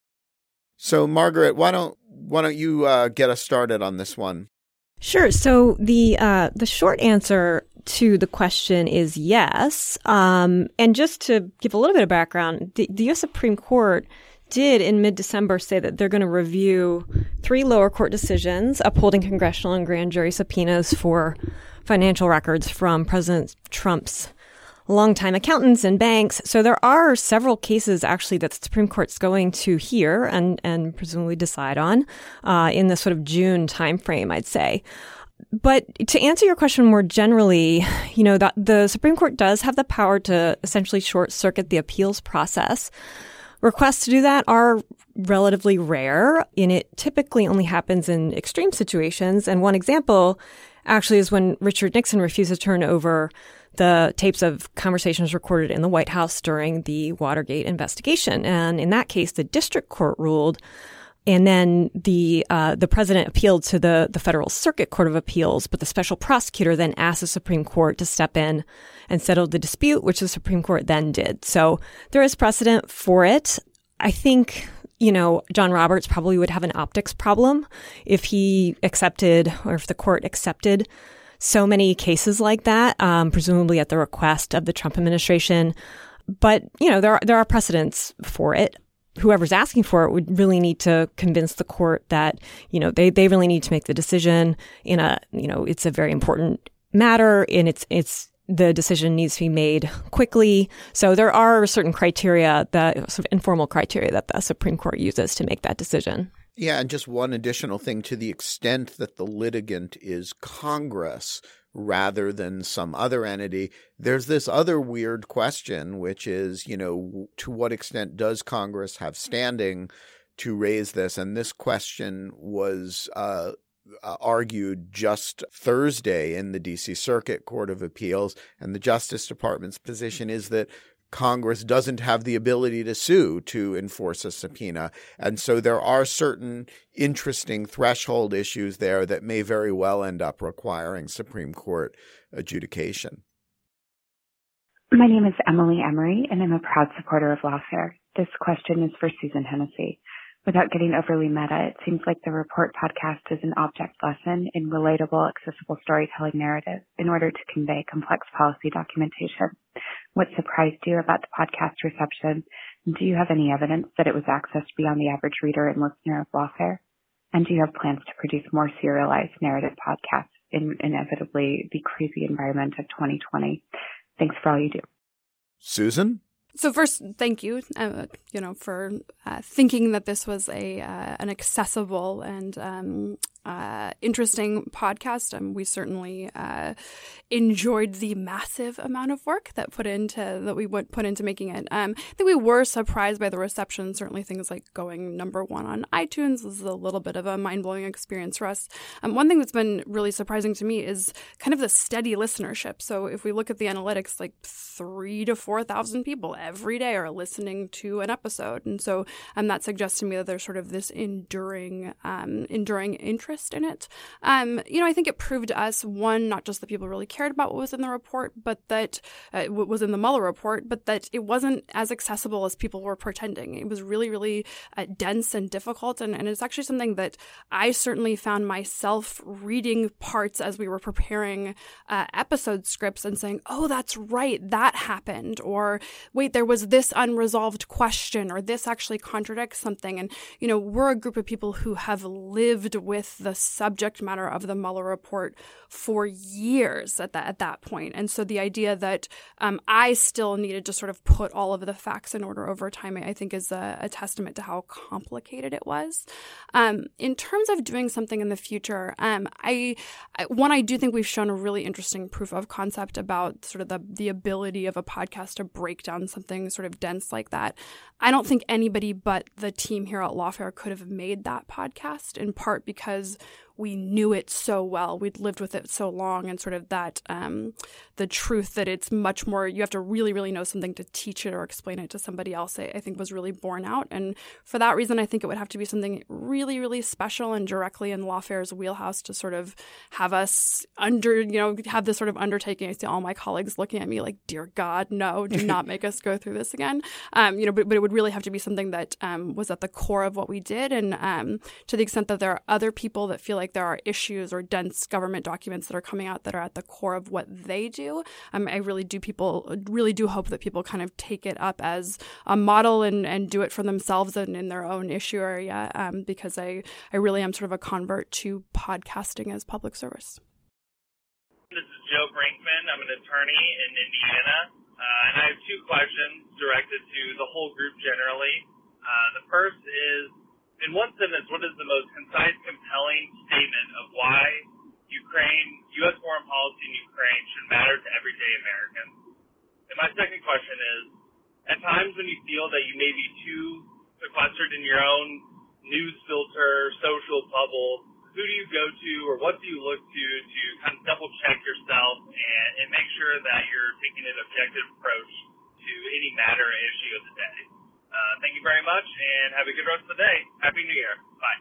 So, Margaret, why don't you get us started on this one? Sure. So the short answer to the question is yes. And just to give a little bit of background, the U.S. Supreme Court did in mid-December say that they're going to review 3 lower court decisions upholding congressional and grand jury subpoenas for financial records from President Trump's longtime accountants and banks. So there are several cases actually that the Supreme Court's going to hear and presumably decide on in the sort of June timeframe, I'd say. But to answer your question more generally, you know, the Supreme Court does have the power to essentially short-circuit the appeals process. Requests to do that are relatively rare, and it typically only happens in extreme situations. And one example actually is when Richard Nixon refused to turn over the tapes of conversations recorded in the White House during the Watergate investigation. And in that case, the district court ruled, and then the president appealed to the Federal Circuit Court of Appeals, but the special prosecutor then asked the Supreme Court to step in and settle the dispute, which the Supreme Court then did. So there is precedent for it. I think, you know, John Roberts probably would have an optics problem if he accepted, or if the court accepted so many cases like that, presumably at the request of the Trump administration. But, you know, there are precedents for it. Whoever's asking for it would really need to convince the court that, you know, they really need to make the decision in a, you know, it's a very important matter, and it's the decision needs to be made quickly. So there are certain criteria, that sort of informal criteria that the Supreme Court uses to make that decision. Yeah, and just one additional thing, to the extent that the litigant is Congress rather than some other entity, there's this other weird question, which is, you know, to what extent does Congress have standing to raise this? And this question was argued just Thursday in the D.C. Circuit Court of Appeals, and the Justice Department's position is that Congress doesn't have the ability to sue to enforce a subpoena. And so there are certain interesting threshold issues there that may very well end up requiring Supreme Court adjudication. My name is Emily Emery, and I'm a proud supporter of Lawfare. This question is for Susan Hennessy. Without getting overly meta, it seems like the Report podcast is an object lesson in relatable, accessible storytelling narrative in order to convey complex policy documentation. What surprised you about the podcast reception? Do you have any evidence that it was accessed beyond the average reader and listener of Lawfare? And do you have plans to produce more serialized narrative podcasts in inevitably the crazy environment of 2020? Thanks for all you do. Susan? So first, thank you, for thinking that this was an accessible and interesting podcast. We certainly enjoyed the massive amount of work that we put into making it. I think we were surprised by the reception. Certainly, things like going number one on iTunes was a little bit of a mind-blowing experience for us. One thing that's been really surprising to me is kind of the steady listenership. So if we look at the analytics, like 3,000 to 4,000 people every day are listening to an episode, and so that suggests to me that there's sort of this enduring interest in it. I think it proved to us, one, not just that people really cared about what was in the report, but that what was in the Mueller report, but that it wasn't as accessible as people were pretending. It was really, really dense and difficult, and it's actually something that I certainly found myself reading parts as we were preparing episode scripts and saying, oh, that's right, that happened, or wait, there was this unresolved question, or this actually contradicts something. And, we're a group of people who have lived with the subject matter of the Mueller report for years at that point. And so the idea that I still needed to sort of put all of the facts in order over time, I think is a testament to how complicated it was. In terms of doing something in the future, I do think we've shown a really interesting proof of concept about sort of the ability of a podcast to break down something sort of dense like that. I don't think anybody but the team here at Lawfare could have made that podcast, in part because we knew it so well. We'd lived with it so long, and sort of that the truth that it's much more, you have to really, really know something to teach it or explain it to somebody else, I think was really borne out. And for that reason, I think it would have to be something really, really special and directly in Lawfare's wheelhouse to sort of have us have this sort of undertaking. I see all my colleagues looking at me like, dear God, no, do not make us go through this again. But it would really have to be something that was at the core of what we did. And to the extent that there are other people that feel like there are issues or dense government documents that are coming out that are at the core of what they do, I really do hope that people kind of take it up as a model and do it for themselves and in their own issue area, because I really am sort of a convert to podcasting as public service. This is Joe Brinkman. I'm an attorney in Indiana, and I have two questions directed to the whole group generally. The first is, in one sentence, what is the most concise, compelling statement of why U.S. foreign policy in Ukraine should matter to everyday Americans? And my second question is, at times when you feel that you may be too sequestered in your own news filter, social bubble, who do you go to or what do you look to kind of double check yourself and make sure that you're taking an objective approach to any matter or issue of the day? Thank you very much, and have a good rest of the day. Happy New Year. Bye.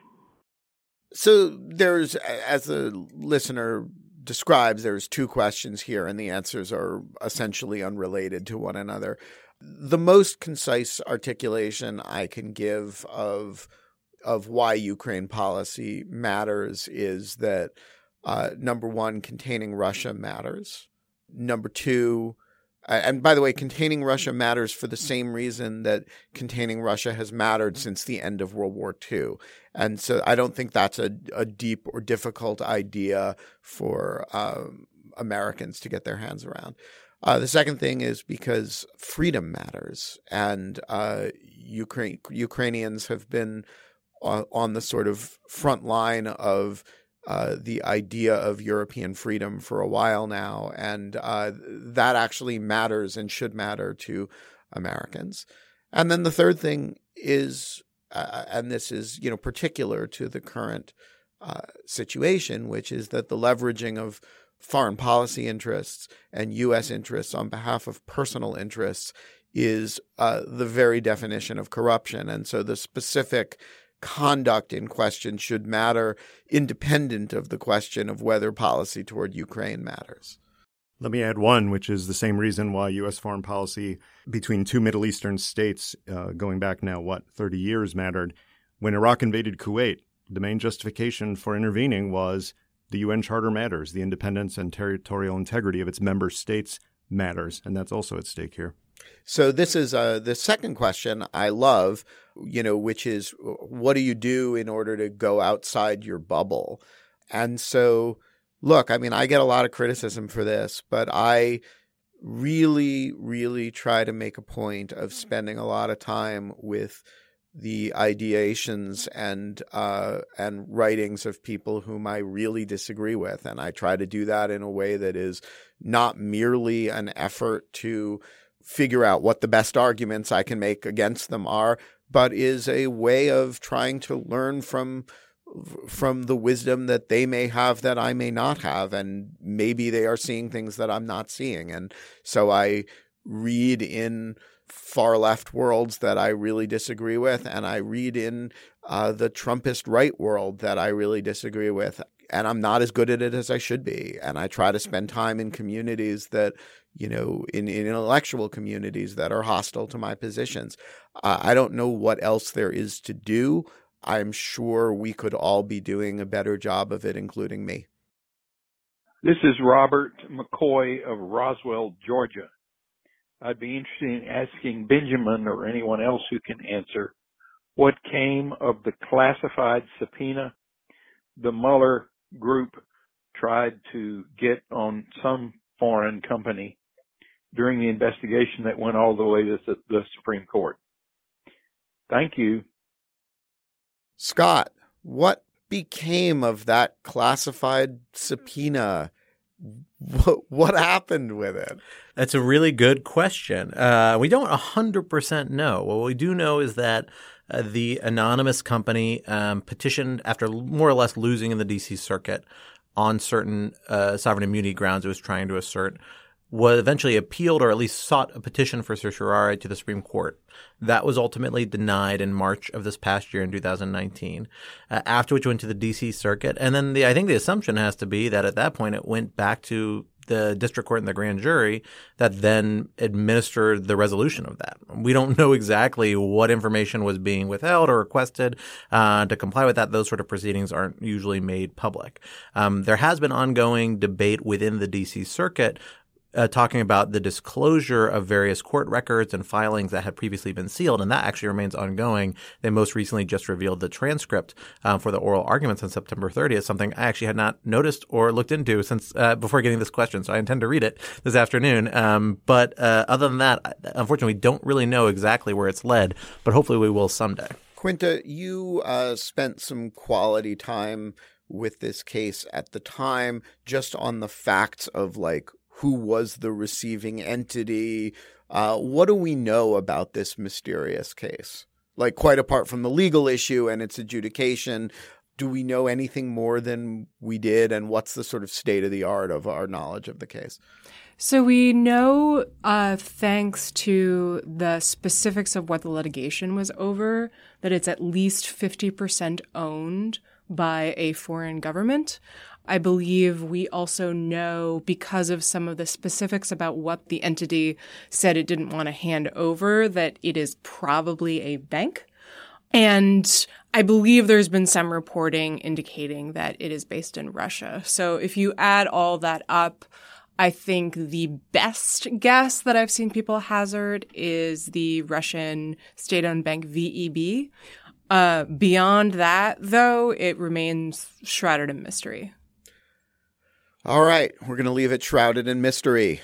So there's, as the listener describes, there's two questions here, and the answers are essentially unrelated to one another. The most concise articulation I can give of why Ukraine policy matters is that, number one, containing Russia matters. Number two, and by the way, containing Russia matters for the same reason that containing Russia has mattered since the end of World War II. And so I don't think that's a deep or difficult idea for Americans to get their hands around. The second thing is because freedom matters. And Ukrainians have been on the sort of front line of the idea of European freedom for a while now, and that actually matters and should matter to Americans. And then the third thing is, and this is particular to the current situation, which is that the leveraging of foreign policy interests and U.S. interests on behalf of personal interests is the very definition of corruption. And so the specific conduct in question should matter independent of the question of whether policy toward Ukraine matters. Let me add one, which is the same reason why U.S. foreign policy between two Middle Eastern states going back now, 30 years mattered. When Iraq invaded Kuwait, the main justification for intervening was the UN Charter matters. The independence and territorial integrity of its member states matters, and that's also at stake here. So this is the second question I love, which is, what do you do in order to go outside your bubble? And so, look, I mean, I get a lot of criticism for this, but I really, really try to make a point of spending a lot of time with the ideations and writings of people whom I really disagree with. And I try to do that in a way that is not merely an effort to figure out what the best arguments I can make against them are, but is a way of trying to learn from the wisdom that they may have that I may not have. And maybe they are seeing things that I'm not seeing. And so I read in far left worlds that I really disagree with, and I read in the Trumpist right world that I really disagree with. And I'm not as good at it as I should be. And I try to spend time in communities that, in intellectual communities that are hostile to my positions. I don't know what else there is to do. I'm sure we could all be doing a better job of it, including me. This is Robert McCoy of Roswell, Georgia. I'd be interested in asking Benjamin or anyone else who can answer, what came of the classified subpoena the Mueller group tried to get on some foreign company during the investigation that went all the way to the Supreme Court. Thank you. Scott, what became of that classified subpoena? What happened with it? That's a really good question. We don't 100% know. What we do know is that the anonymous company petitioned after more or less losing in the D.C. Circuit on certain sovereign immunity grounds it was trying to assert, was eventually appealed or at least sought a petition for certiorari to the Supreme Court. That was ultimately denied in March of this past year in 2019, after which went to the D.C. Circuit. And then I think the assumption has to be that at that point it went back to the district court and the grand jury that then administered the resolution of that. We don't know exactly what information was being withheld or requested to comply with that. Those sort of proceedings aren't usually made public. There has been ongoing debate within the D.C. Circuit talking about the disclosure of various court records and filings that had previously been sealed, and that actually remains ongoing. They most recently just revealed the transcript for the oral arguments on September 30th, something I actually had not noticed or looked into since before getting this question, so I intend to read it this afternoon. But other than that, unfortunately, we don't really know exactly where it's led, but hopefully we will someday. Quinta, you spent some quality time with this case at the time, just on the facts of who was the receiving entity? What do we know about this mysterious case? Quite apart from the legal issue and its adjudication, do we know anything more than we did? And what's the sort of state of the art of our knowledge of the case? So we know, thanks to the specifics of what the litigation was over, that it's at least 50% owned by a foreign government. I believe we also know, because of some of the specifics about what the entity said it didn't want to hand over, that it is probably a bank. And I believe there's been some reporting indicating that it is based in Russia. So if you add all that up, I think the best guess that I've seen people hazard is the Russian state-owned bank VEB. Beyond that, though, it remains shrouded in mystery. All right, we're going to leave it shrouded in mystery.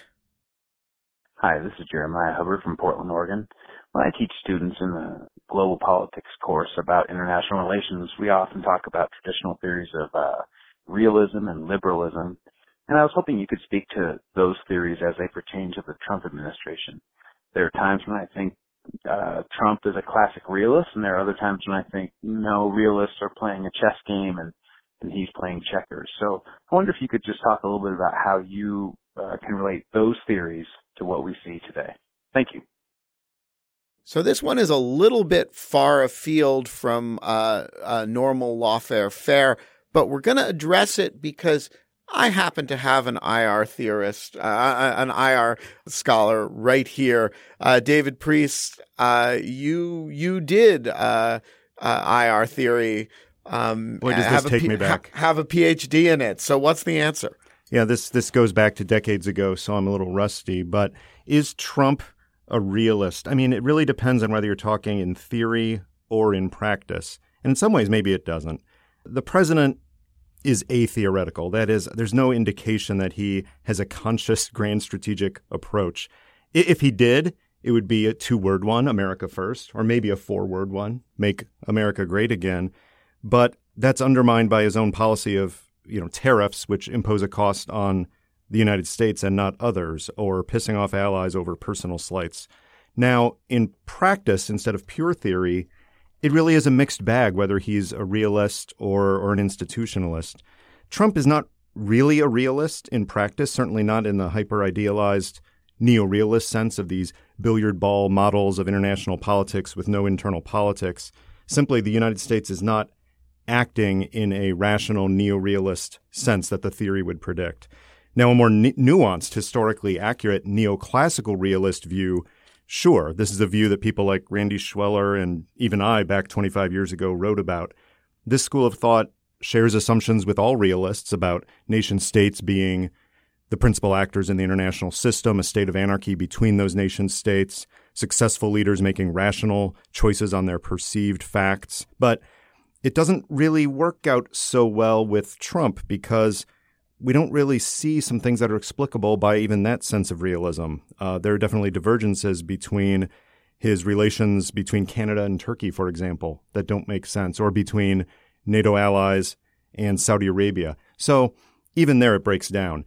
Hi, this is Jeremiah Hubbard from Portland, Oregon. When I teach students in the global politics course about international relations, we often talk about traditional theories of realism and liberalism. And I was hoping you could speak to those theories as they pertain to the Trump administration. There are times when I think Trump is a classic realist, and there are other times when I think, no, realists are playing a chess game and he's playing checkers. So I wonder if you could just talk a little bit about how you can relate those theories to what we see today. Thank you. So this one is a little bit far afield from normal lawfare fare, but we're going to address it because I happen to have an IR theorist, an IR scholar right here. David Priest, you did IR theory. Boy, does this take me back. Have a PhD in it. So what's the answer? Yeah, this goes back to decades ago, so I'm a little rusty. But is Trump a realist? I mean, it really depends on whether you're talking in theory or in practice. And in some ways, maybe it doesn't. The president is atheoretical. That is, there's no indication that he has a conscious grand strategic approach. If he did, it would be a 2-word one, America first, or maybe a 4-word one, make America great again. But that's undermined by his own policy of, tariffs, which impose a cost on the United States and not others, or pissing off allies over personal slights. Now, in practice, instead of pure theory, it really is a mixed bag whether he's a realist or an institutionalist. Trump is not really a realist in practice, certainly not in the hyper-idealized neo-realist sense of these billiard ball models of international politics with no internal politics. Simply, the United States is not acting in a rational neo-realist sense that the theory would predict. Now, a more nuanced, historically accurate neoclassical realist view, sure, this is a view that people like Randy Schweller and even I back 25 years ago wrote about. This school of thought shares assumptions with all realists about nation-states being the principal actors in the international system, a state of anarchy between those nation-states, successful leaders making rational choices on their perceived facts. But it doesn't really work out so well with Trump because we don't really see some things that are explicable by even that sense of realism. There are definitely divergences between his relations between Canada and Turkey, for example, that don't make sense, or between NATO allies and Saudi Arabia. So even there, it breaks down.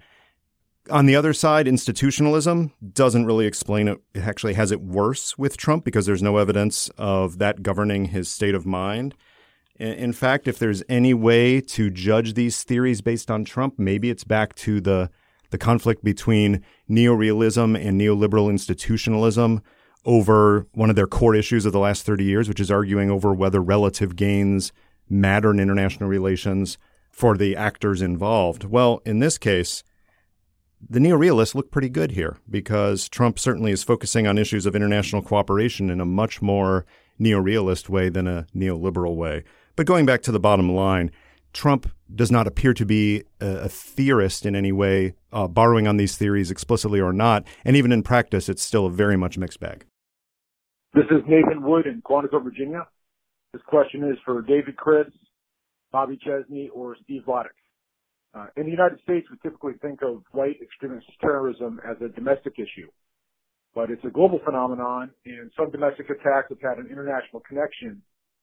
On the other side, institutionalism doesn't really explain it. It actually has it worse with Trump because there's no evidence of that governing his state of mind. In fact, if there's any way to judge these theories based on Trump, maybe it's back to the conflict between neorealism and neoliberal institutionalism over one of their core issues of the last 30 years, which is arguing over whether relative gains matter in international relations for the actors involved. Well, in this case, the neorealists look pretty good here because Trump certainly is focusing on issues of international cooperation in a much more neorealist way than a neoliberal way. But going back to the bottom line, Trump does not appear to be a theorist in any way, borrowing on these theories explicitly or not. And even in practice, it's still a very much mixed bag. This is Nathan Wood in Quantico, Virginia. This question is for David Chris, Bobby Chesney, or Steve Vladeck. In the United States, we typically think of white extremist terrorism as a domestic issue, but it's a global phenomenon, and some domestic attacks have had an international connection,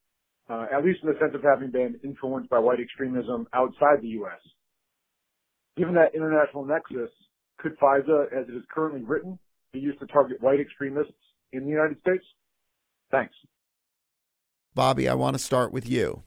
at least in the sense of having been influenced by white extremism outside the U.S. Given that international nexus, could FISA, as it is currently written, be used to target white extremists in the United States? Thanks. Bobby, I want to start with you.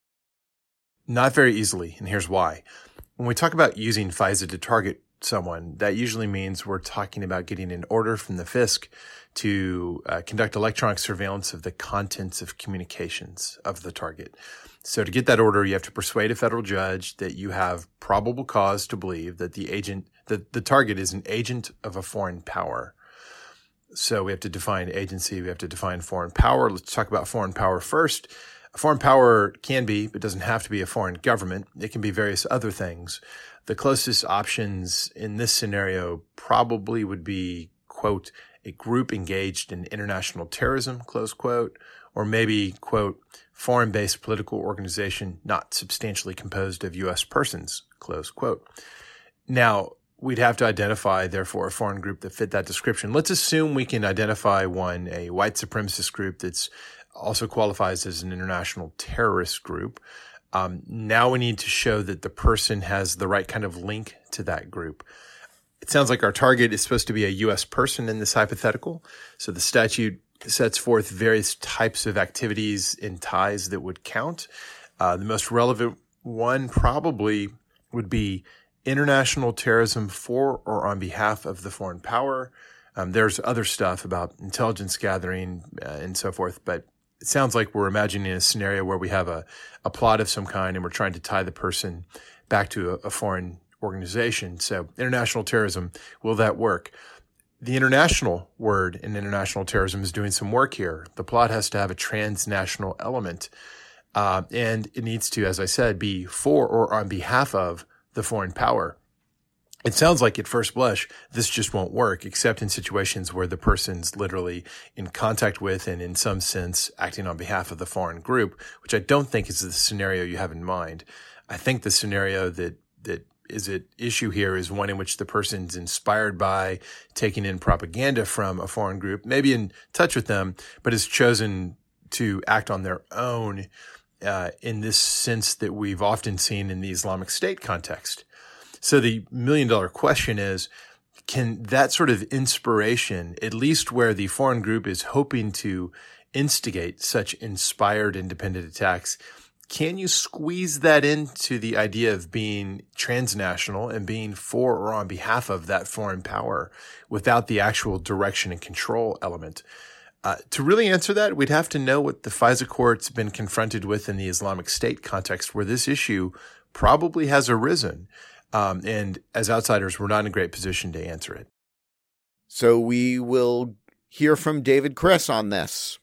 Not very easily, and here's why. When we talk about using FISA to target someone, that usually means we're talking about getting an order from the FISC to conduct electronic surveillance of the contents of communications of the target. So to get that order, you have to persuade a federal judge that you have probable cause to believe that the target is an agent of a foreign power. So we have to define agency. We have to define foreign power. Let's talk about foreign power first. A foreign power can be, but doesn't have to be, a foreign government. It can be various other things. The closest options in this scenario probably would be, quote, a group engaged in international terrorism, close quote, or maybe, quote, foreign-based political organization not substantially composed of U.S. persons, close quote. Now, we'd have to identify, therefore, a foreign group that fit that description. Let's assume we can identify one, a white supremacist group that's also qualifies as an international terrorist group. Now we need to show that the person has the right kind of link to that group. It sounds like our target is supposed to be a U.S. person in this hypothetical. So the statute sets forth various types of activities and ties that would count. The most relevant one probably would be international terrorism for or on behalf of the foreign power. There's other stuff about intelligence gathering and so forth, but it sounds like we're imagining a scenario where we have a plot of some kind and we're trying to tie the person back to a foreign organization. So international terrorism, will that work? The international word in international terrorism is doing some work here. The plot has to have a transnational element. And it needs to, as I said, be for or on behalf of the foreign power. It sounds like at first blush, this just won't work, except in situations where the person's literally in contact with and in some sense acting on behalf of the foreign group, which I don't think is the scenario you have in mind. I think the scenario that is at issue here is one in which the person's inspired by taking in propaganda from a foreign group, maybe in touch with them, but has chosen to act on their own in this sense that we've often seen in the Islamic State context. So the $1 million question is, can that sort of inspiration, at least where the foreign group is hoping to instigate such inspired independent attacks, can you squeeze that into the idea of being transnational and being for or on behalf of that foreign power without the actual direction and control element? To really answer that, we'd have to know what the FISA court's been confronted with in the Islamic State context, where this issue probably has arisen. And as outsiders, we're not in a great position to answer it. So we will hear from David Criss on this.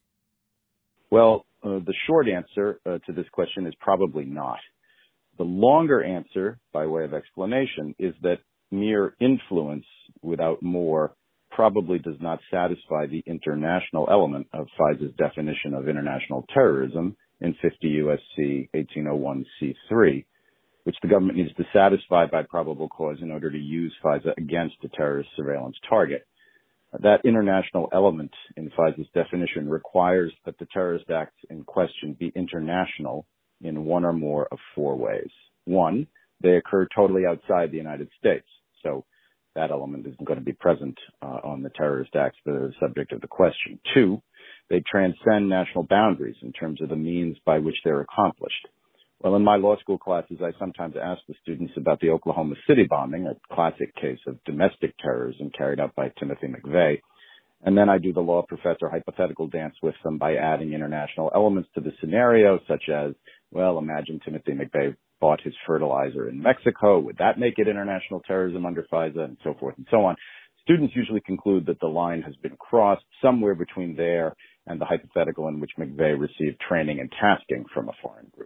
Well, the short answer to this question is probably not. The longer answer, by way of explanation, is that mere influence without more probably does not satisfy the international element of FISA's definition of international terrorism in 50 U.S.C. 1801 C3, which the government needs to satisfy by probable cause in order to use FISA against a terrorist surveillance target. That international element in FISA's definition requires that the terrorist acts in question be international in one or more of four ways. One, they occur totally outside the United States, so that element isn't going to be present on the terrorist acts that are the subject of the question. Two, they transcend national boundaries in terms of the means by which they're accomplished. Well, in my law school classes, I sometimes ask the students about the Oklahoma City bombing, a classic case of domestic terrorism carried out by Timothy McVeigh. And then I do the law professor hypothetical dance with them by adding international elements to the scenario, such as, well, imagine Timothy McVeigh bought his fertilizer in Mexico. Would that make it international terrorism under FISA, and so forth and so on? Students usually conclude that the line has been crossed somewhere between there and the hypothetical in which McVeigh received training and tasking from a foreign group.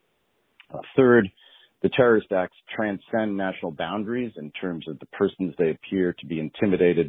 Third, the terrorist acts transcend national boundaries in terms of the persons they appear to be intended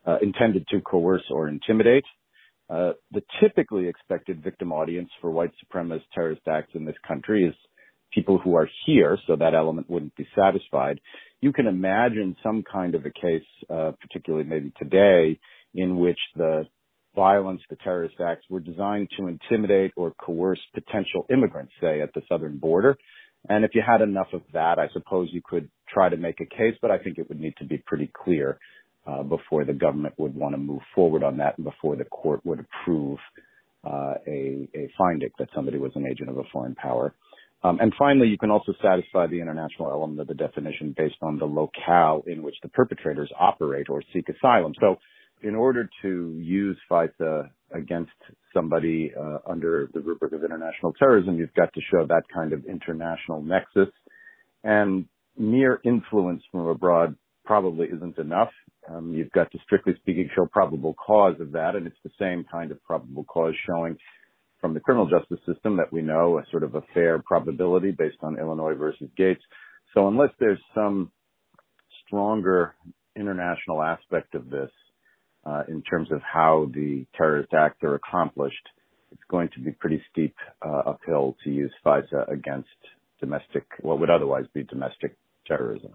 to coerce or intimidate. The typically expected victim audience for white supremacist terrorist acts in this country is people who are here, so that element wouldn't be satisfied. You can imagine some kind of a case, particularly maybe today, in which the violence, the terrorist acts, were designed to intimidate or coerce potential immigrants, say, at the southern border. And if you had enough of that, I suppose you could try to make a case, but I think it would need to be pretty clear before the government would want to move forward on that and before the court would approve a finding that somebody was an agent of a foreign power. And finally, you can also satisfy the international element of the definition based on the locale in which the perpetrators operate or seek asylum. So in order to use FISA against somebody under the rubric of international terrorism, you've got to show that kind of international nexus. And mere influence from abroad probably isn't enough. You've got to, strictly speaking, show probable cause of that, and it's the same kind of probable cause showing from the criminal justice system that we know, a sort of a fair probability based on Illinois versus Gates. So unless there's some stronger international aspect of this, in terms of how the terrorist acts are accomplished, it's going to be pretty steep uphill to use FISA against what would otherwise be domestic terrorism.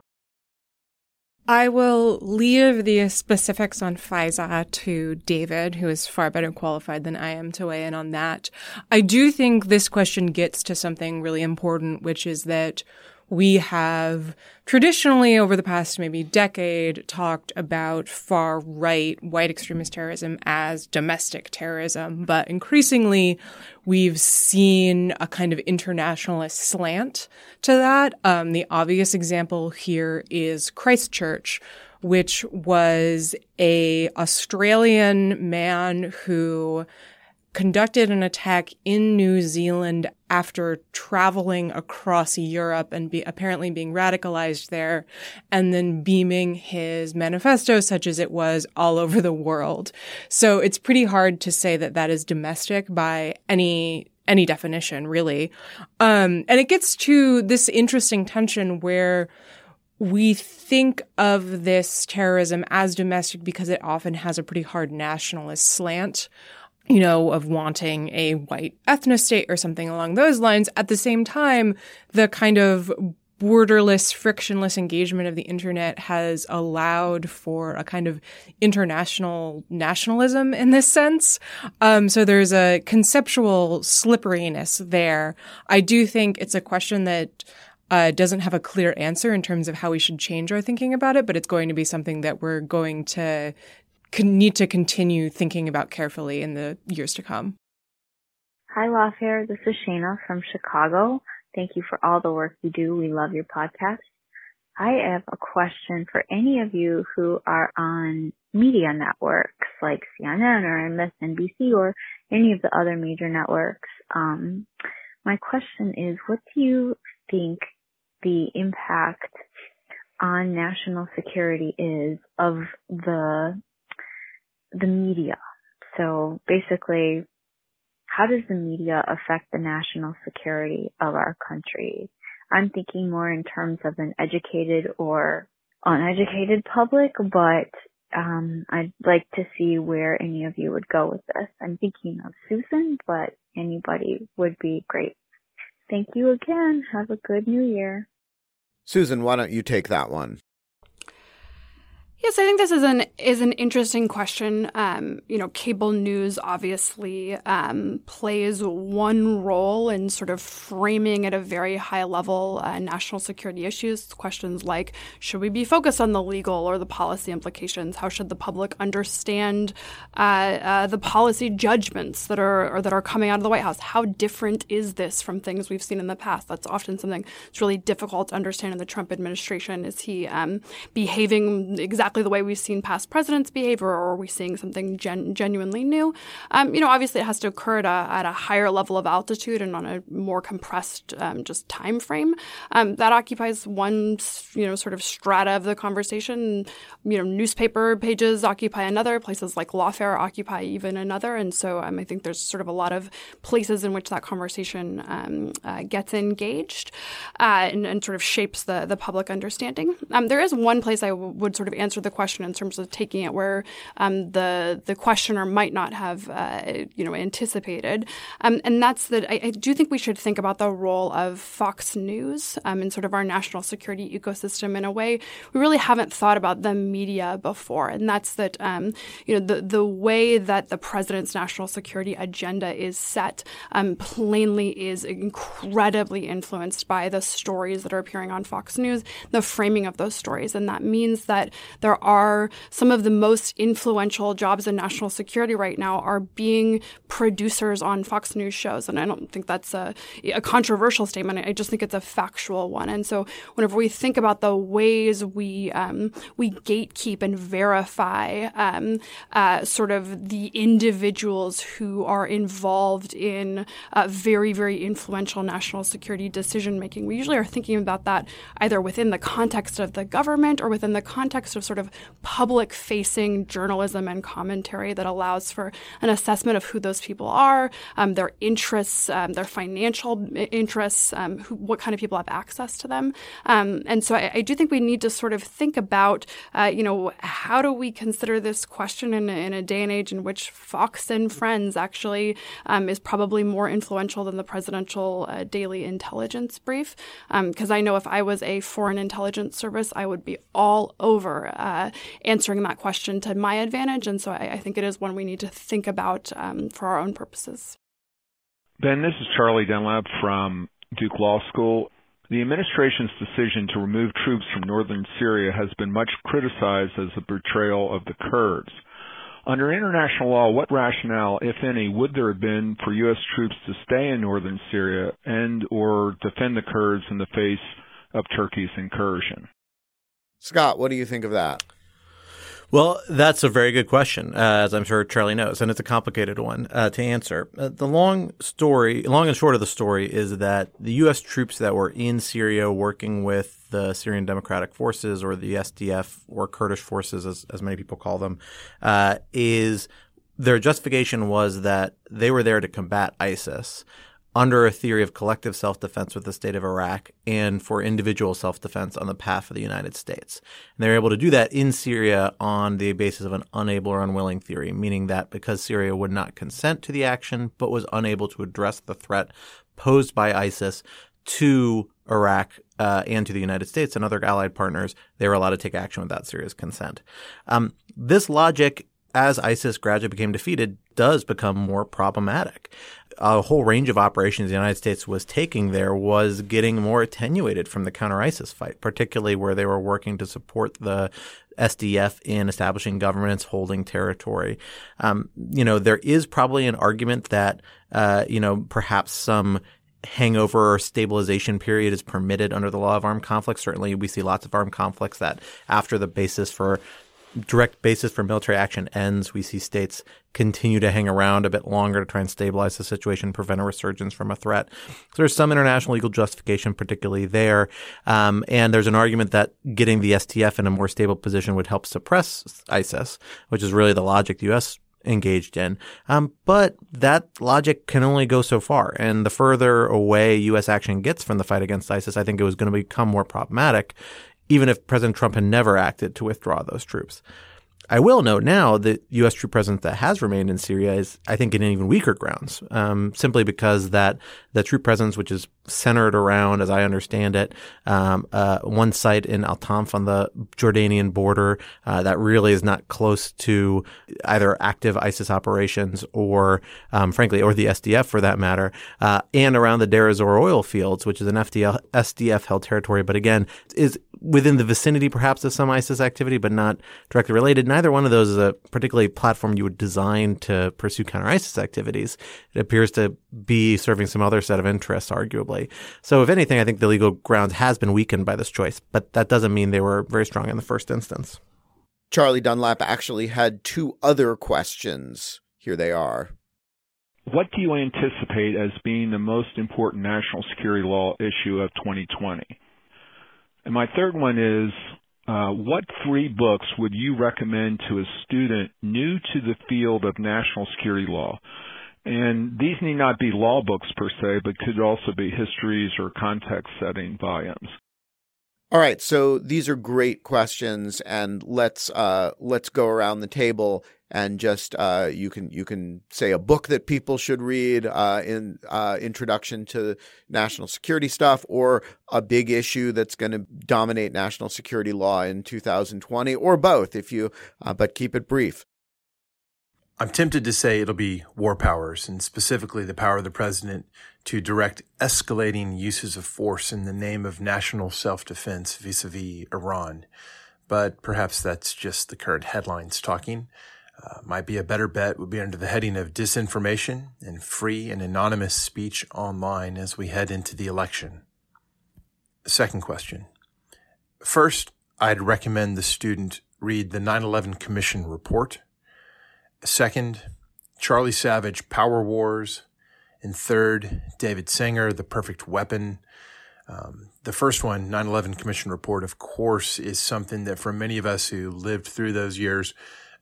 I will leave the specifics on FISA to David, who is far better qualified than I am to weigh in on that. I do think this question gets to something really important, which is that we have traditionally over the past maybe decade talked about far-right white extremist terrorism as domestic terrorism, but increasingly we've seen a kind of internationalist slant to that. The obvious example here is Christchurch, which was an Australian man who conducted an attack in New Zealand after traveling across Europe and apparently being radicalized there, and then beaming his manifesto, such as it was, all over the world. So it's pretty hard to say that that is domestic by any definition, really. And it gets to this interesting tension where we think of this terrorism as domestic because it often has a pretty hard nationalist slant, of wanting a white ethno-state or something along those lines. At the same time, the kind of borderless, frictionless engagement of the internet has allowed for a kind of international nationalism in this sense. So there's a conceptual slipperiness there. I do think it's a question that doesn't have a clear answer in terms of how we should change our thinking about it, but it's going to be something that we're going to need to continue thinking about carefully in the years to come. Hi, Lawfare. This is Shayna from Chicago. Thank you for all the work you do. We love your podcast. I have a question for any of you who are on media networks like CNN or MSNBC or any of the other major networks. My question is, what do you think the impact on national security is of the media? So basically, how does the media affect the national security of our country? I'm thinking more in terms of an educated or uneducated public, but I'd like to see where any of you would go with this. I'm thinking of Susan, but anybody would be great. Thank you again. Have a good New Year. Susan, why don't you take that one? Yes, I think this is an interesting question. Cable news obviously plays one role in sort of framing at a very high level national security issues. Questions like, should we be focused on the legal or the policy implications? How should the public understand the policy judgments that are coming out of the White House? How different is this from things we've seen in the past? That's often something that's really difficult to understand in the Trump administration. Is he behaving exactly the way we've seen past presidents behave, or are we seeing something genuinely new? Obviously it has to occur at a higher level of altitude and on a more compressed just time frame. That occupies one, sort of strata of the conversation. Newspaper pages occupy another. Places like Lawfare occupy even another. And so I think there's sort of a lot of places in which that conversation gets engaged and sort of shapes the public understanding. There is one place I would sort of answer the question in terms of taking it where the questioner might not have anticipated, and that's that I do think we should think about the role of Fox News in sort of our national security ecosystem in a way we really haven't thought about the media before, and that's that the way that the president's national security agenda is set plainly is incredibly influenced by the stories that are appearing on Fox News, the framing of those stories, and that means that there are some of the most influential jobs in national security right now are being producers on Fox News shows. And I don't think that's a controversial statement. I just think it's a factual one. And so whenever we think about the ways we gatekeep and verify sort of the individuals who are involved in very, very influential national security decision making, we usually are thinking about that either within the context of the government or within the context of sort of public-facing journalism and commentary that allows for an assessment of who those people are, their interests, their financial interests, what kind of people have access to them. And so I do think we need to sort of think about, how do we consider this question in a day and age in which Fox and Friends actually is probably more influential than the presidential daily intelligence brief. Because I know if I was a foreign intelligence service, I would be all over answering that question to my advantage. And so I think it is one we need to think about for our own purposes. Ben, this is Charlie Dunlap from Duke Law School. The administration's decision to remove troops from northern Syria has been much criticized as a betrayal of the Kurds. Under international law, what rationale, if any, would there have been for U.S. troops to stay in northern Syria and or defend the Kurds in the face of Turkey's incursion? Scott, what do you think of that? Well, that's a very good question, as I'm sure Charlie knows, and it's a complicated one to answer. The long and short of the story is that the U.S. troops that were in Syria working with the Syrian Democratic Forces, or the SDF, or Kurdish forces, as many people call them, their justification was that they were there to combat ISIS. under a theory of collective self-defense with the state of Iraq and for individual self-defense on the behalf of the United States. And they were able to do that in Syria on the basis of an unable or unwilling theory, meaning that because Syria would not consent to the action but was unable to address the threat posed by ISIS to Iraq and to the United States and other allied partners, they were allowed to take action without Syria's consent. This logic, as ISIS gradually became defeated, does become more problematic. A whole range of operations the United States was taking there was getting more attenuated from the counter-ISIS fight, particularly where they were working to support the SDF in establishing governments, holding territory. There is probably an argument that, perhaps some hangover or stabilization period is permitted under the law of armed conflict. Certainly we see lots of armed conflicts that after the direct basis for military action ends, we see states continue to hang around a bit longer to try and stabilize the situation, prevent a resurgence from a threat. So there's some international legal justification, particularly there. And there's an argument that getting the SDF in a more stable position would help suppress ISIS, which is really the logic the U.S. engaged in. But that logic can only go so far. And the further away U.S. action gets from the fight against ISIS, I think it was going to become more problematic, even if President Trump had never acted to withdraw those troops. I will note now that U.S. troop presence that has remained in Syria is, I think, in even weaker grounds, simply because that the troop presence, which is centered around, as I understand it, one site in Al-Tanf on the Jordanian border that really is not close to either active ISIS operations or, frankly, or the SDF for that matter, and around the Deir ez-Zor oil fields, which is an SDF-held territory, but again, is within the vicinity perhaps of some ISIS activity, but not directly related. Neither one of those is a particularly platform you would design to pursue counter-ISIS activities. It appears to be serving some other set of interests, arguably. So if anything, I think the legal ground has been weakened by this choice, but that doesn't mean they were very strong in the first instance. Charlie Dunlap actually had two other questions. Here they are. What do you anticipate as being the most important national security law issue of 2020? And my third one is, what 3 books would you recommend to a student new to the field of national security law? And these need not be law books per se, but could also be histories or context-setting volumes. All right, so these are great questions, and let's go around the table and just you can say a book that people should read in introduction to national security stuff, or a big issue that's going to dominate national security law in 2020, or both, if you but keep it brief. I'm tempted to say it'll be war powers, and specifically the power of the president to direct escalating uses of force in the name of national self-defense vis-a-vis Iran. But perhaps that's just the current headlines talking. Might be a better bet would be under the heading of disinformation and free and anonymous speech online as we head into the election. Second question. First, I'd recommend the student read the 9/11 Commission report. Second, Charlie Savage, Power Wars. And third, David Sanger, The Perfect Weapon. The first one, 9/11 Commission report, of course, is something that for many of us who lived through those years,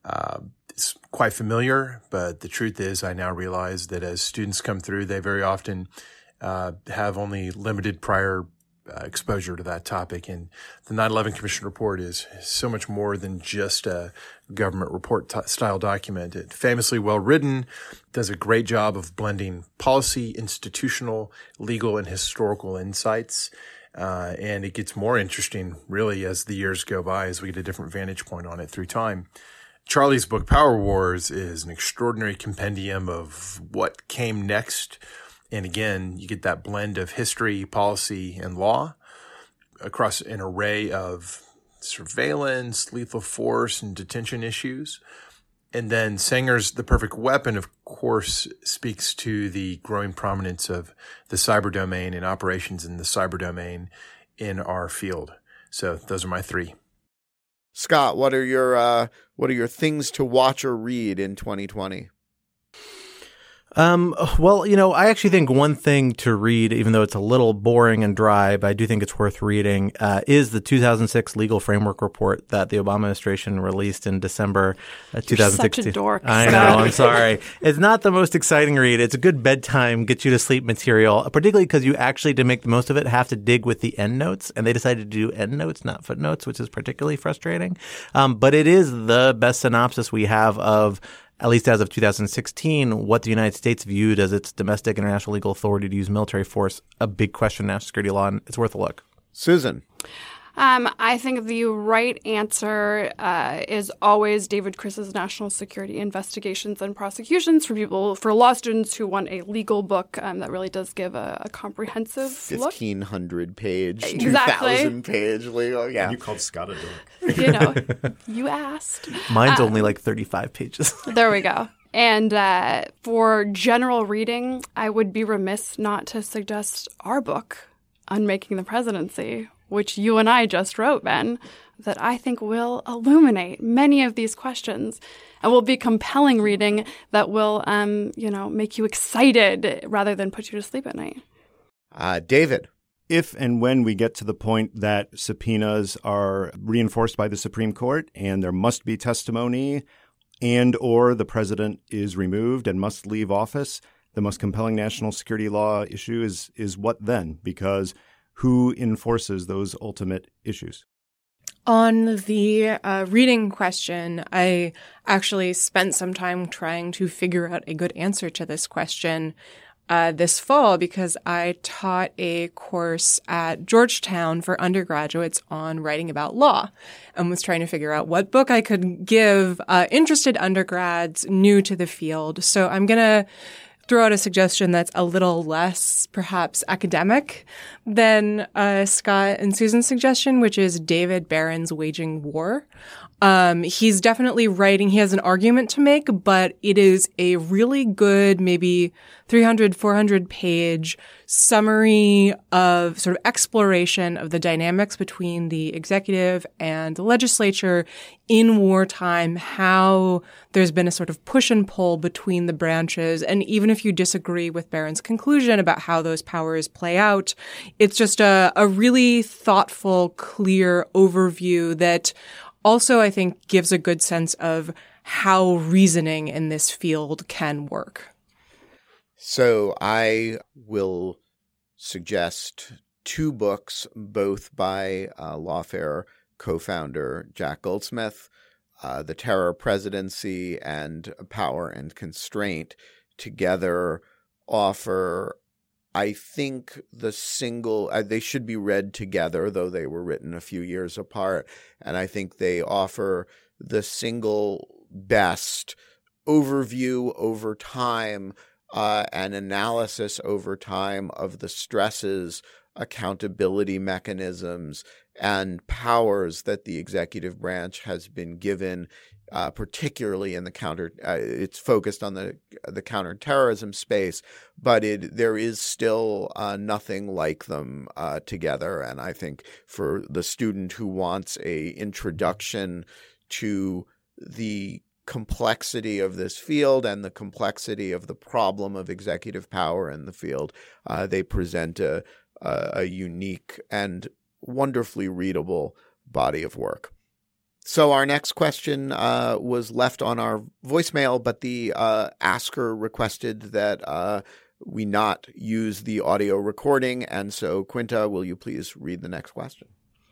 it's quite familiar. But the truth is, I now realize that as students come through, they very often have only limited prior exposure to that topic. And the 9/11 Commission report is so much more than just a government report style document. It's famously well written, does a great job of blending policy, institutional, legal, and historical insights. And it gets more interesting, really, as the years go by, as we get a different vantage point on it through time. Charlie's book, Power Wars, is an extraordinary compendium of what came next. And again, you get that blend of history, policy, and law across an array of surveillance, lethal force, and detention issues. And then Sanger's The Perfect Weapon, of course, speaks to the growing prominence of the cyber domain and operations in the cyber domain in our field. So those are my 3. Scott, what are your things to watch or read in 2020? Well, I actually think one thing to read, even though it's a little boring and dry, but I do think it's worth reading, is the 2006 Legal Framework Report that the Obama administration released in December 2016. You're such a dork. I know. I'm sorry. It's not the most exciting read. It's a good bedtime, get you to sleep material, particularly because you actually, to make the most of it, have to dig with the endnotes. And they decided to do endnotes, not footnotes, which is particularly frustrating. But it is the best synopsis we have of, at least as of 2016, what the United States viewed as its domestic international legal authority to use military force, a big question in national security law, and it's worth a look. Susan. I think the right answer is always David Chris's National Security Investigations and Prosecutions for law students who want a legal book that really does give a comprehensive 1,500 page, exactly. 2,000 page legal. Yeah. You called Scott a dork. You asked. Mine's only like 35 pages. There we go. And for general reading, I would be remiss not to suggest our book, Unmaking the Presidency, which you and I just wrote, Ben, that I think will illuminate many of these questions and will be compelling reading that will, make you excited rather than put you to sleep at night. David. If and when we get to the point that subpoenas are reinforced by the Supreme Court and there must be testimony and or the president is removed and must leave office, the most compelling national security law issue is what then? Because who enforces those ultimate issues? On the reading question, I actually spent some time trying to figure out a good answer to this question this fall because I taught a course at Georgetown for undergraduates on writing about law and was trying to figure out what book I could give interested undergrads new to the field. So I'm going to throw out a suggestion that's a little less perhaps academic than Scott and Susan's suggestion, which is David Barron's Waging War. He's definitely writing. He has an argument to make, but it is a really good, maybe 300, 400 page summary of sort of exploration of the dynamics between the executive and the legislature in wartime, how there's been a sort of push and pull between the branches. And even if you disagree with Barron's conclusion about how those powers play out, it's just a really thoughtful, clear overview that also, I think, gives a good sense of how reasoning in this field can work. So I will suggest two books, both by Lawfare co-founder Jack Goldsmith, The Terror Presidency and Power and Constraint, together offer, I think, they should be read together, though they were written a few years apart. And I think they offer the single best overview over time and analysis over time of the stresses, accountability mechanisms, and powers that the executive branch has been given, particularly in the it's focused on the counterterrorism space, but there is still nothing like them together. And I think for the student who wants a introduction to the complexity of this field and the complexity of the problem of executive power in the field, they present a unique and wonderfully readable body of work. So our next question was left on our voicemail, but the asker requested that we not use the audio recording. And so, Quinta, will you please read the next question?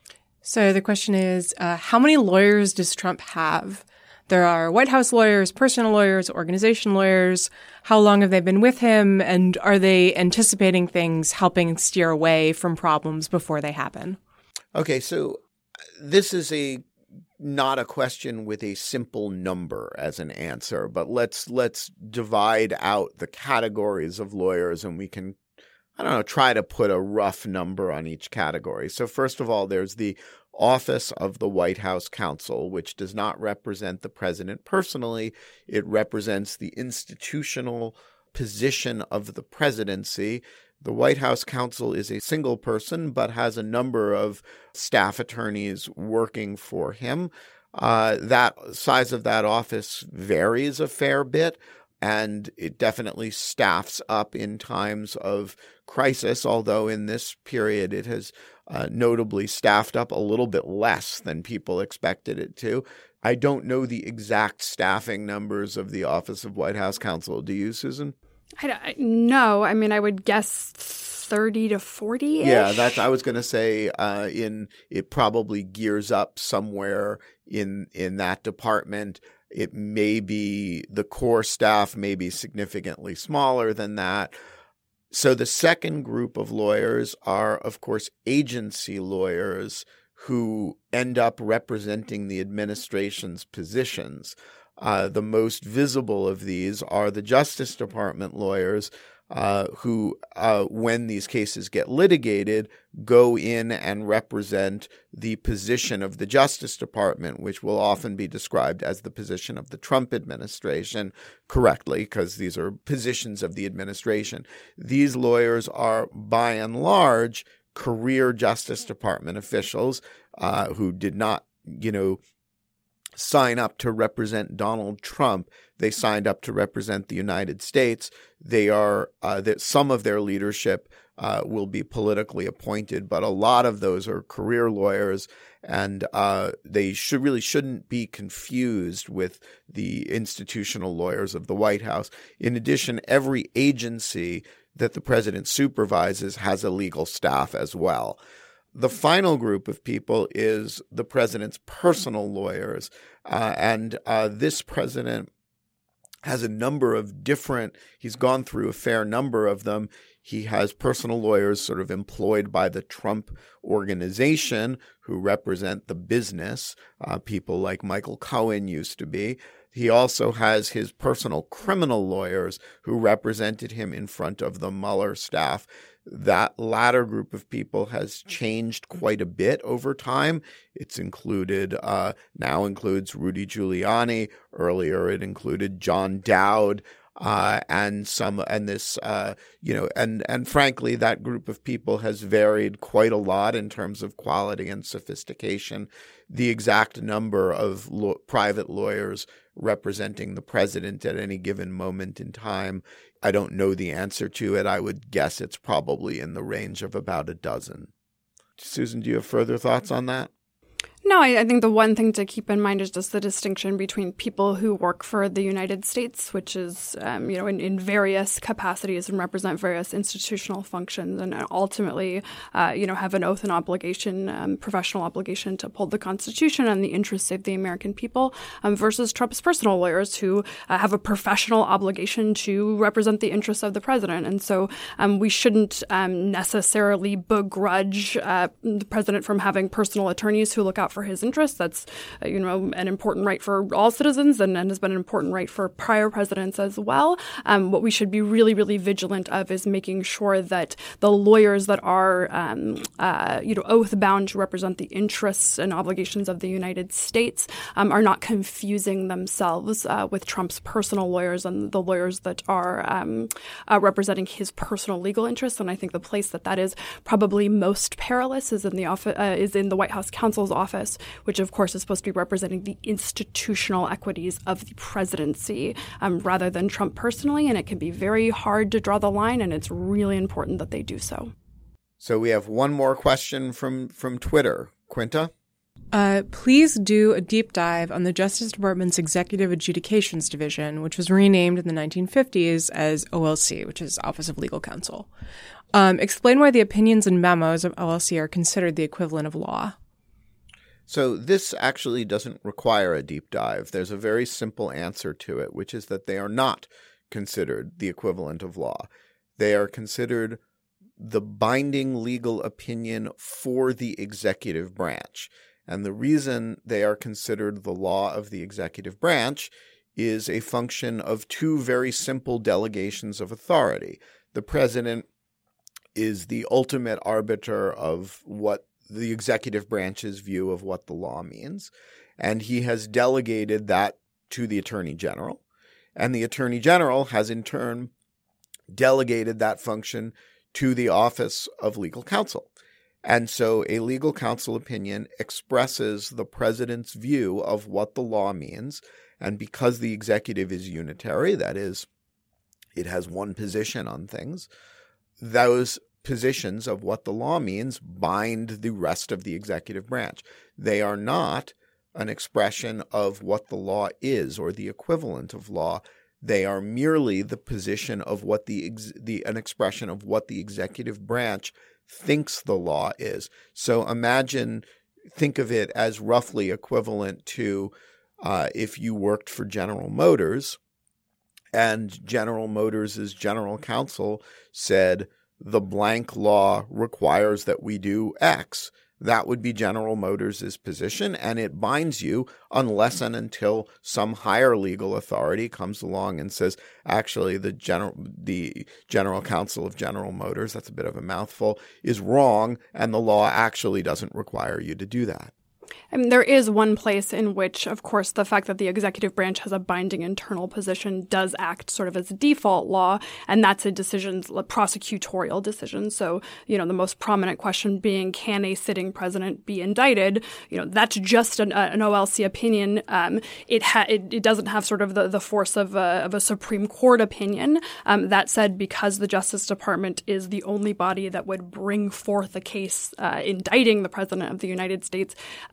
So the question is, how many lawyers does Trump have? There are White House lawyers, personal lawyers, organization lawyers. How long have they been with him? And are they anticipating things, helping steer away from problems before they happen? Okay, so this is not a question with a simple number as an answer, but let's divide out the categories of lawyers and we can, try to put a rough number on each category. So first of all, there's the Office of the White House Counsel, which does not represent the president personally. It represents the institutional position of the presidency. The White House Counsel is a single person, but has a number of staff attorneys working for him. That size of that office varies a fair bit, and it definitely staffs up in times of crisis, although in this period it has notably staffed up a little bit less than people expected it to. I don't know the exact staffing numbers of the Office of White House Counsel. Do you, Susan? No. I mean, I would guess 30 to 40-ish. Yeah, I was going to say it probably gears up somewhere in that department. It may be the core staff may be significantly smaller than that. So the second group of lawyers are, of course, agency lawyers who end up representing the administration's positions. The most visible of these are the Justice Department lawyers who, when these cases get litigated, go in and represent the position of the Justice Department, which will often be described as the position of the Trump administration, correctly, because these are positions of the administration. These lawyers are, by and large, career Justice Department officials who did not, sign up to represent Donald Trump. They signed up to represent the United States. They are some of their leadership will be politically appointed, but a lot of those are career lawyers, and they shouldn't be confused with the institutional lawyers of the White House. In addition, every agency that the president supervises has a legal staff as well. The final group of people is the president's personal lawyers. And this president has a number of he's gone through a fair number of them. He has personal lawyers sort of employed by the Trump organization who represent the business. People like Michael Cohen used to be. He also has his personal criminal lawyers who represented him in front of the Mueller staff. That latter group of people has changed quite a bit over time. It's now includes Rudy Giuliani. Earlier, it included John Dowd, and frankly, that group of people has varied quite a lot in terms of quality and sophistication. The exact number of private lawyers representing the president at any given moment in time, I don't know the answer to it. I would guess it's probably in the range of about a dozen. Susan, do you have further thoughts on that? No, I think the one thing to keep in mind is just the distinction between people who work for the United States, which is, in various capacities and represent various institutional functions and ultimately, have an oath and obligation, professional obligation to uphold the Constitution and the interests of the American people, versus Trump's personal lawyers who have a professional obligation to represent the interests of the president. And so we shouldn't necessarily begrudge the president from having personal attorneys who look out for his interests. That's, an important right for all citizens and has been an important right for prior presidents as well. What we should be really, really vigilant of is making sure that the lawyers that are, oath bound to represent the interests and obligations of the United States are not confusing themselves with Trump's personal lawyers and the lawyers that are representing his personal legal interests. And I think the place that is probably most perilous is in the White House counsel's office, which of course is supposed to be representing the institutional equities of the presidency rather than Trump personally. And it can be very hard to draw the line, and it's really important that they do so. So we have one more question from Twitter. Quinta? Please do a deep dive on the Justice Department's Executive Adjudications Division, which was renamed in the 1950s as OLC, which is Office of Legal Counsel. Explain why the opinions and memos of OLC are considered the equivalent of law. So this actually doesn't require a deep dive. There's a very simple answer to it, which is that they are not considered the equivalent of law. They are considered the binding legal opinion for the executive branch. And the reason they are considered the law of the executive branch is a function of two very simple delegations of authority. The president is the ultimate arbiter of what the executive branch's view of what the law means, and he has delegated that to the Attorney General, and the Attorney General has in turn delegated that function to the Office of Legal Counsel. And so a legal counsel opinion expresses the president's view of what the law means. And because the executive is unitary, that is, it has one position on things, those positions of what the law means bind the rest of the executive branch. They are not an expression of what the law is or the equivalent of law. They are merely the position of what an expression of what the executive branch thinks the law is. So think of it as roughly equivalent to if you worked for General Motors and General Motors' general counsel said the blank law requires that we do X. That would be General Motors' position, and it binds you unless and until some higher legal authority comes along and says, actually, the general counsel of General Motors, that's a bit of a mouthful, is wrong, and the law actually doesn't require you to do that. I mean, there is one place in which, of course, the fact that the executive branch has a binding internal position does act sort of as a default law, and that's a prosecutorial decision. So, the most prominent question being, can a sitting president be indicted? That's just an OLC opinion. It doesn't have sort of the force of a Supreme Court opinion. That said, because the Justice Department is the only body that would bring forth a case indicting the President of the United States,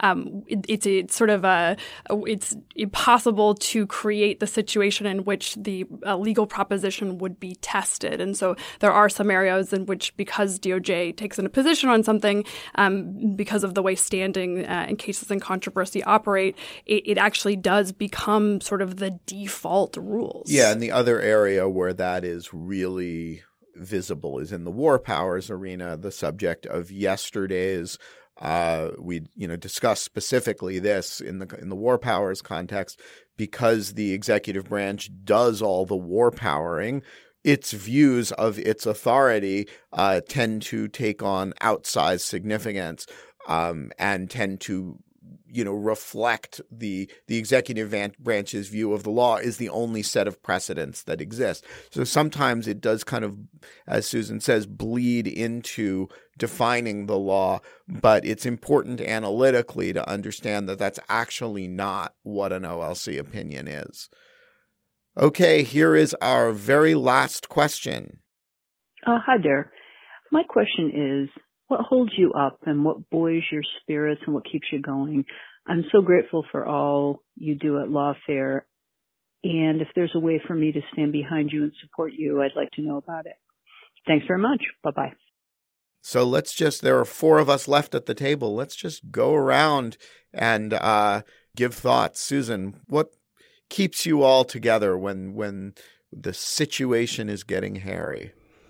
it's impossible to create the situation in which the legal proposition would be tested. And so there are some areas in which, because DOJ takes in a position on something, because of the way standing and cases in controversy operate, it actually does become sort of the default rules. Yeah, and the other area where that is really visible is in the war powers arena, the subject of yesterday's we discussed specifically this in the war powers context because the executive branch does all the war powering. Its views of its authority tend to take on outsized significance and tend to reflect the executive branch's view of the law is the only set of precedents that exist. So sometimes it does kind of, as Susan says, bleed into defining the law, but it's important analytically to understand that that's actually not what an OLC opinion is. Okay, here is our very last question. Hi there. My question is, what holds you up and what buoys your spirits and what keeps you going? I'm so grateful for all you do at Lawfare. And if there's a way for me to stand behind you and support you, I'd like to know about it. Thanks very much. Bye-bye. So there are 4 of us left at the table. Let's just go around and give thoughts. Susan, what keeps you all together when the situation is getting hairy?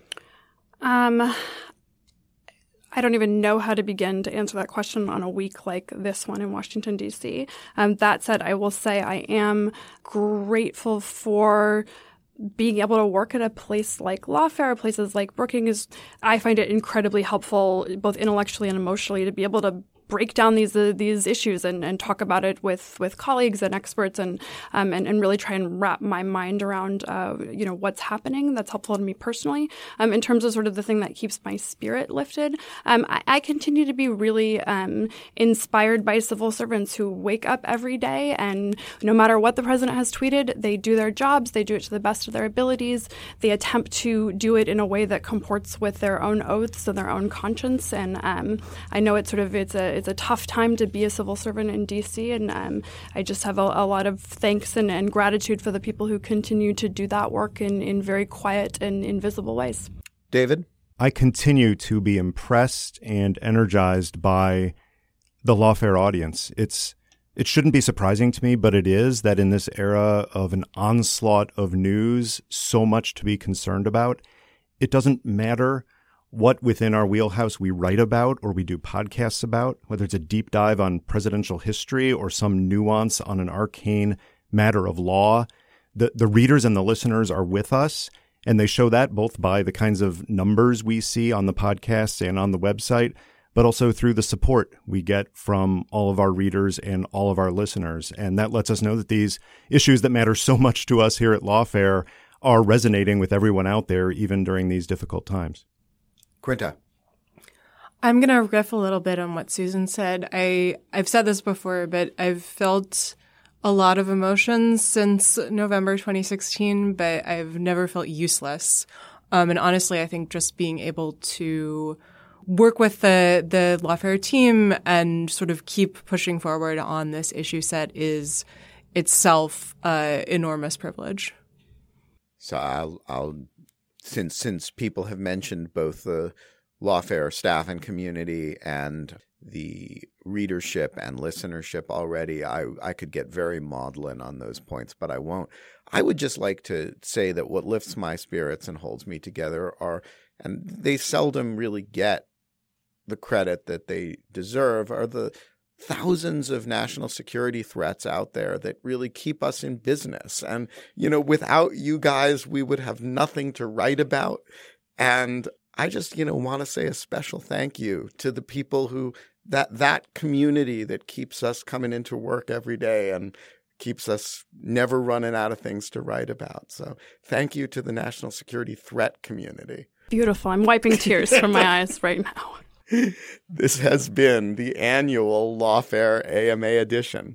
I don't even know how to begin to answer that question on a week like this one in Washington, D.C. That said, I will say I am grateful for being able to work at a place like Lawfare, places like Brookings. I find it incredibly helpful, both intellectually and emotionally, to be able to break down these issues and talk about it with colleagues and experts and really try and wrap my mind around what's happening. That's helpful to me personally. In terms of sort of the thing that keeps my spirit lifted, I continue to be really inspired by civil servants who wake up every day and no matter what the president has tweeted, they do their jobs, they do it to the best of their abilities, they attempt to do it in a way that comports with their own oaths and their own conscience. And I know it's a tough time to be a civil servant in D.C., and I just have a lot of thanks and gratitude for the people who continue to do that work in very quiet and invisible ways. David? I continue to be impressed and energized by the Lawfare audience. It shouldn't be surprising to me, but it is, that in this era of an onslaught of news, so much to be concerned about, it doesn't matter what within our wheelhouse we write about or we do podcasts about, whether it's a deep dive on presidential history or some nuance on an arcane matter of law. The readers and the listeners are with us, and they show that both by the kinds of numbers we see on the podcasts and on the website, but also through the support we get from all of our readers and all of our listeners. And that lets us know that these issues that matter so much to us here at Lawfare are resonating with everyone out there, even during these difficult times. Quinta. I'm going to riff a little bit on what Susan said. I've said this before, but I've felt a lot of emotions since November 2016, but I've never felt useless. And honestly, I think just being able to work with the Lawfare team and sort of keep pushing forward on this issue set is itself enormous privilege. So I'll since people have mentioned both the Lawfare staff and community and the readership and listenership already, I could get very maudlin on those points, but I won't. I would just like to say that what lifts my spirits and holds me together are, and they seldom really get the credit that they deserve, are the thousands of national security threats out there that really keep us in business. And, without you guys, we would have nothing to write about. And I just, want to say a special thank you to the people who, that community that keeps us coming into work every day and keeps us never running out of things to write about. So thank you to the national security threat community. Beautiful. I'm wiping tears from my eyes right now. This has been the annual Lawfare AMA edition.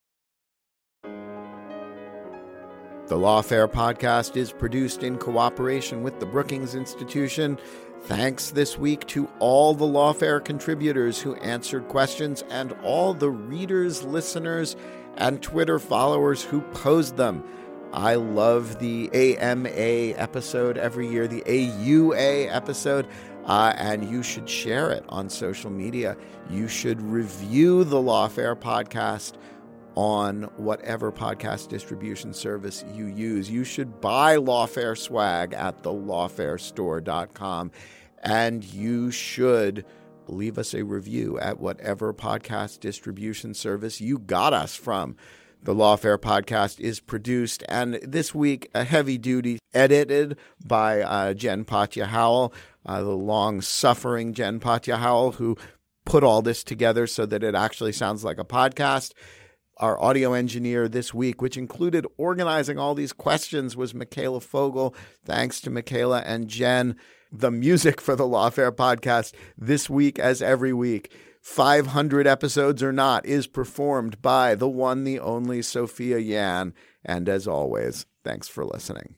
The Lawfare podcast is produced in cooperation with the Brookings Institution. Thanks this week to all the Lawfare contributors who answered questions and all the readers, listeners, and Twitter followers who posed them. I love the AMA episode every year, the AUA episode. And you should share it on social media. You should review the Lawfare podcast on whatever podcast distribution service you use. You should buy Lawfare swag at thelawfarestore.com. And you should leave us a review at whatever podcast distribution service you got us from. The Lawfare podcast is produced, and this week, a heavy-duty edited by Jen Patja Howell, the long-suffering Jen Patja Howell, who put all this together so that it actually sounds like a podcast. Our audio engineer this week, which included organizing all these questions, was Michaela Fogel. Thanks to Michaela and Jen. The music for the Lawfare podcast this week, as every week, 500 episodes or not, is performed by the one, the only Sophia Yan. And as always, thanks for listening.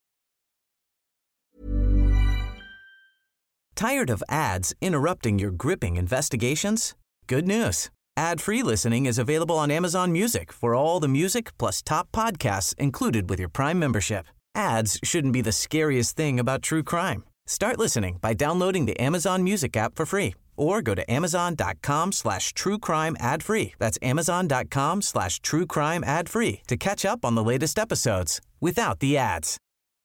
Tired of ads interrupting your gripping investigations? Good news. Ad-free listening is available on Amazon Music for all the music plus top podcasts included with your Prime membership. Ads shouldn't be the scariest thing about true crime. Start listening by downloading the Amazon Music app for free or go to amazon.com/truecrime ad-free. That's amazon.com/truecrime ad-free to catch up on the latest episodes without the ads.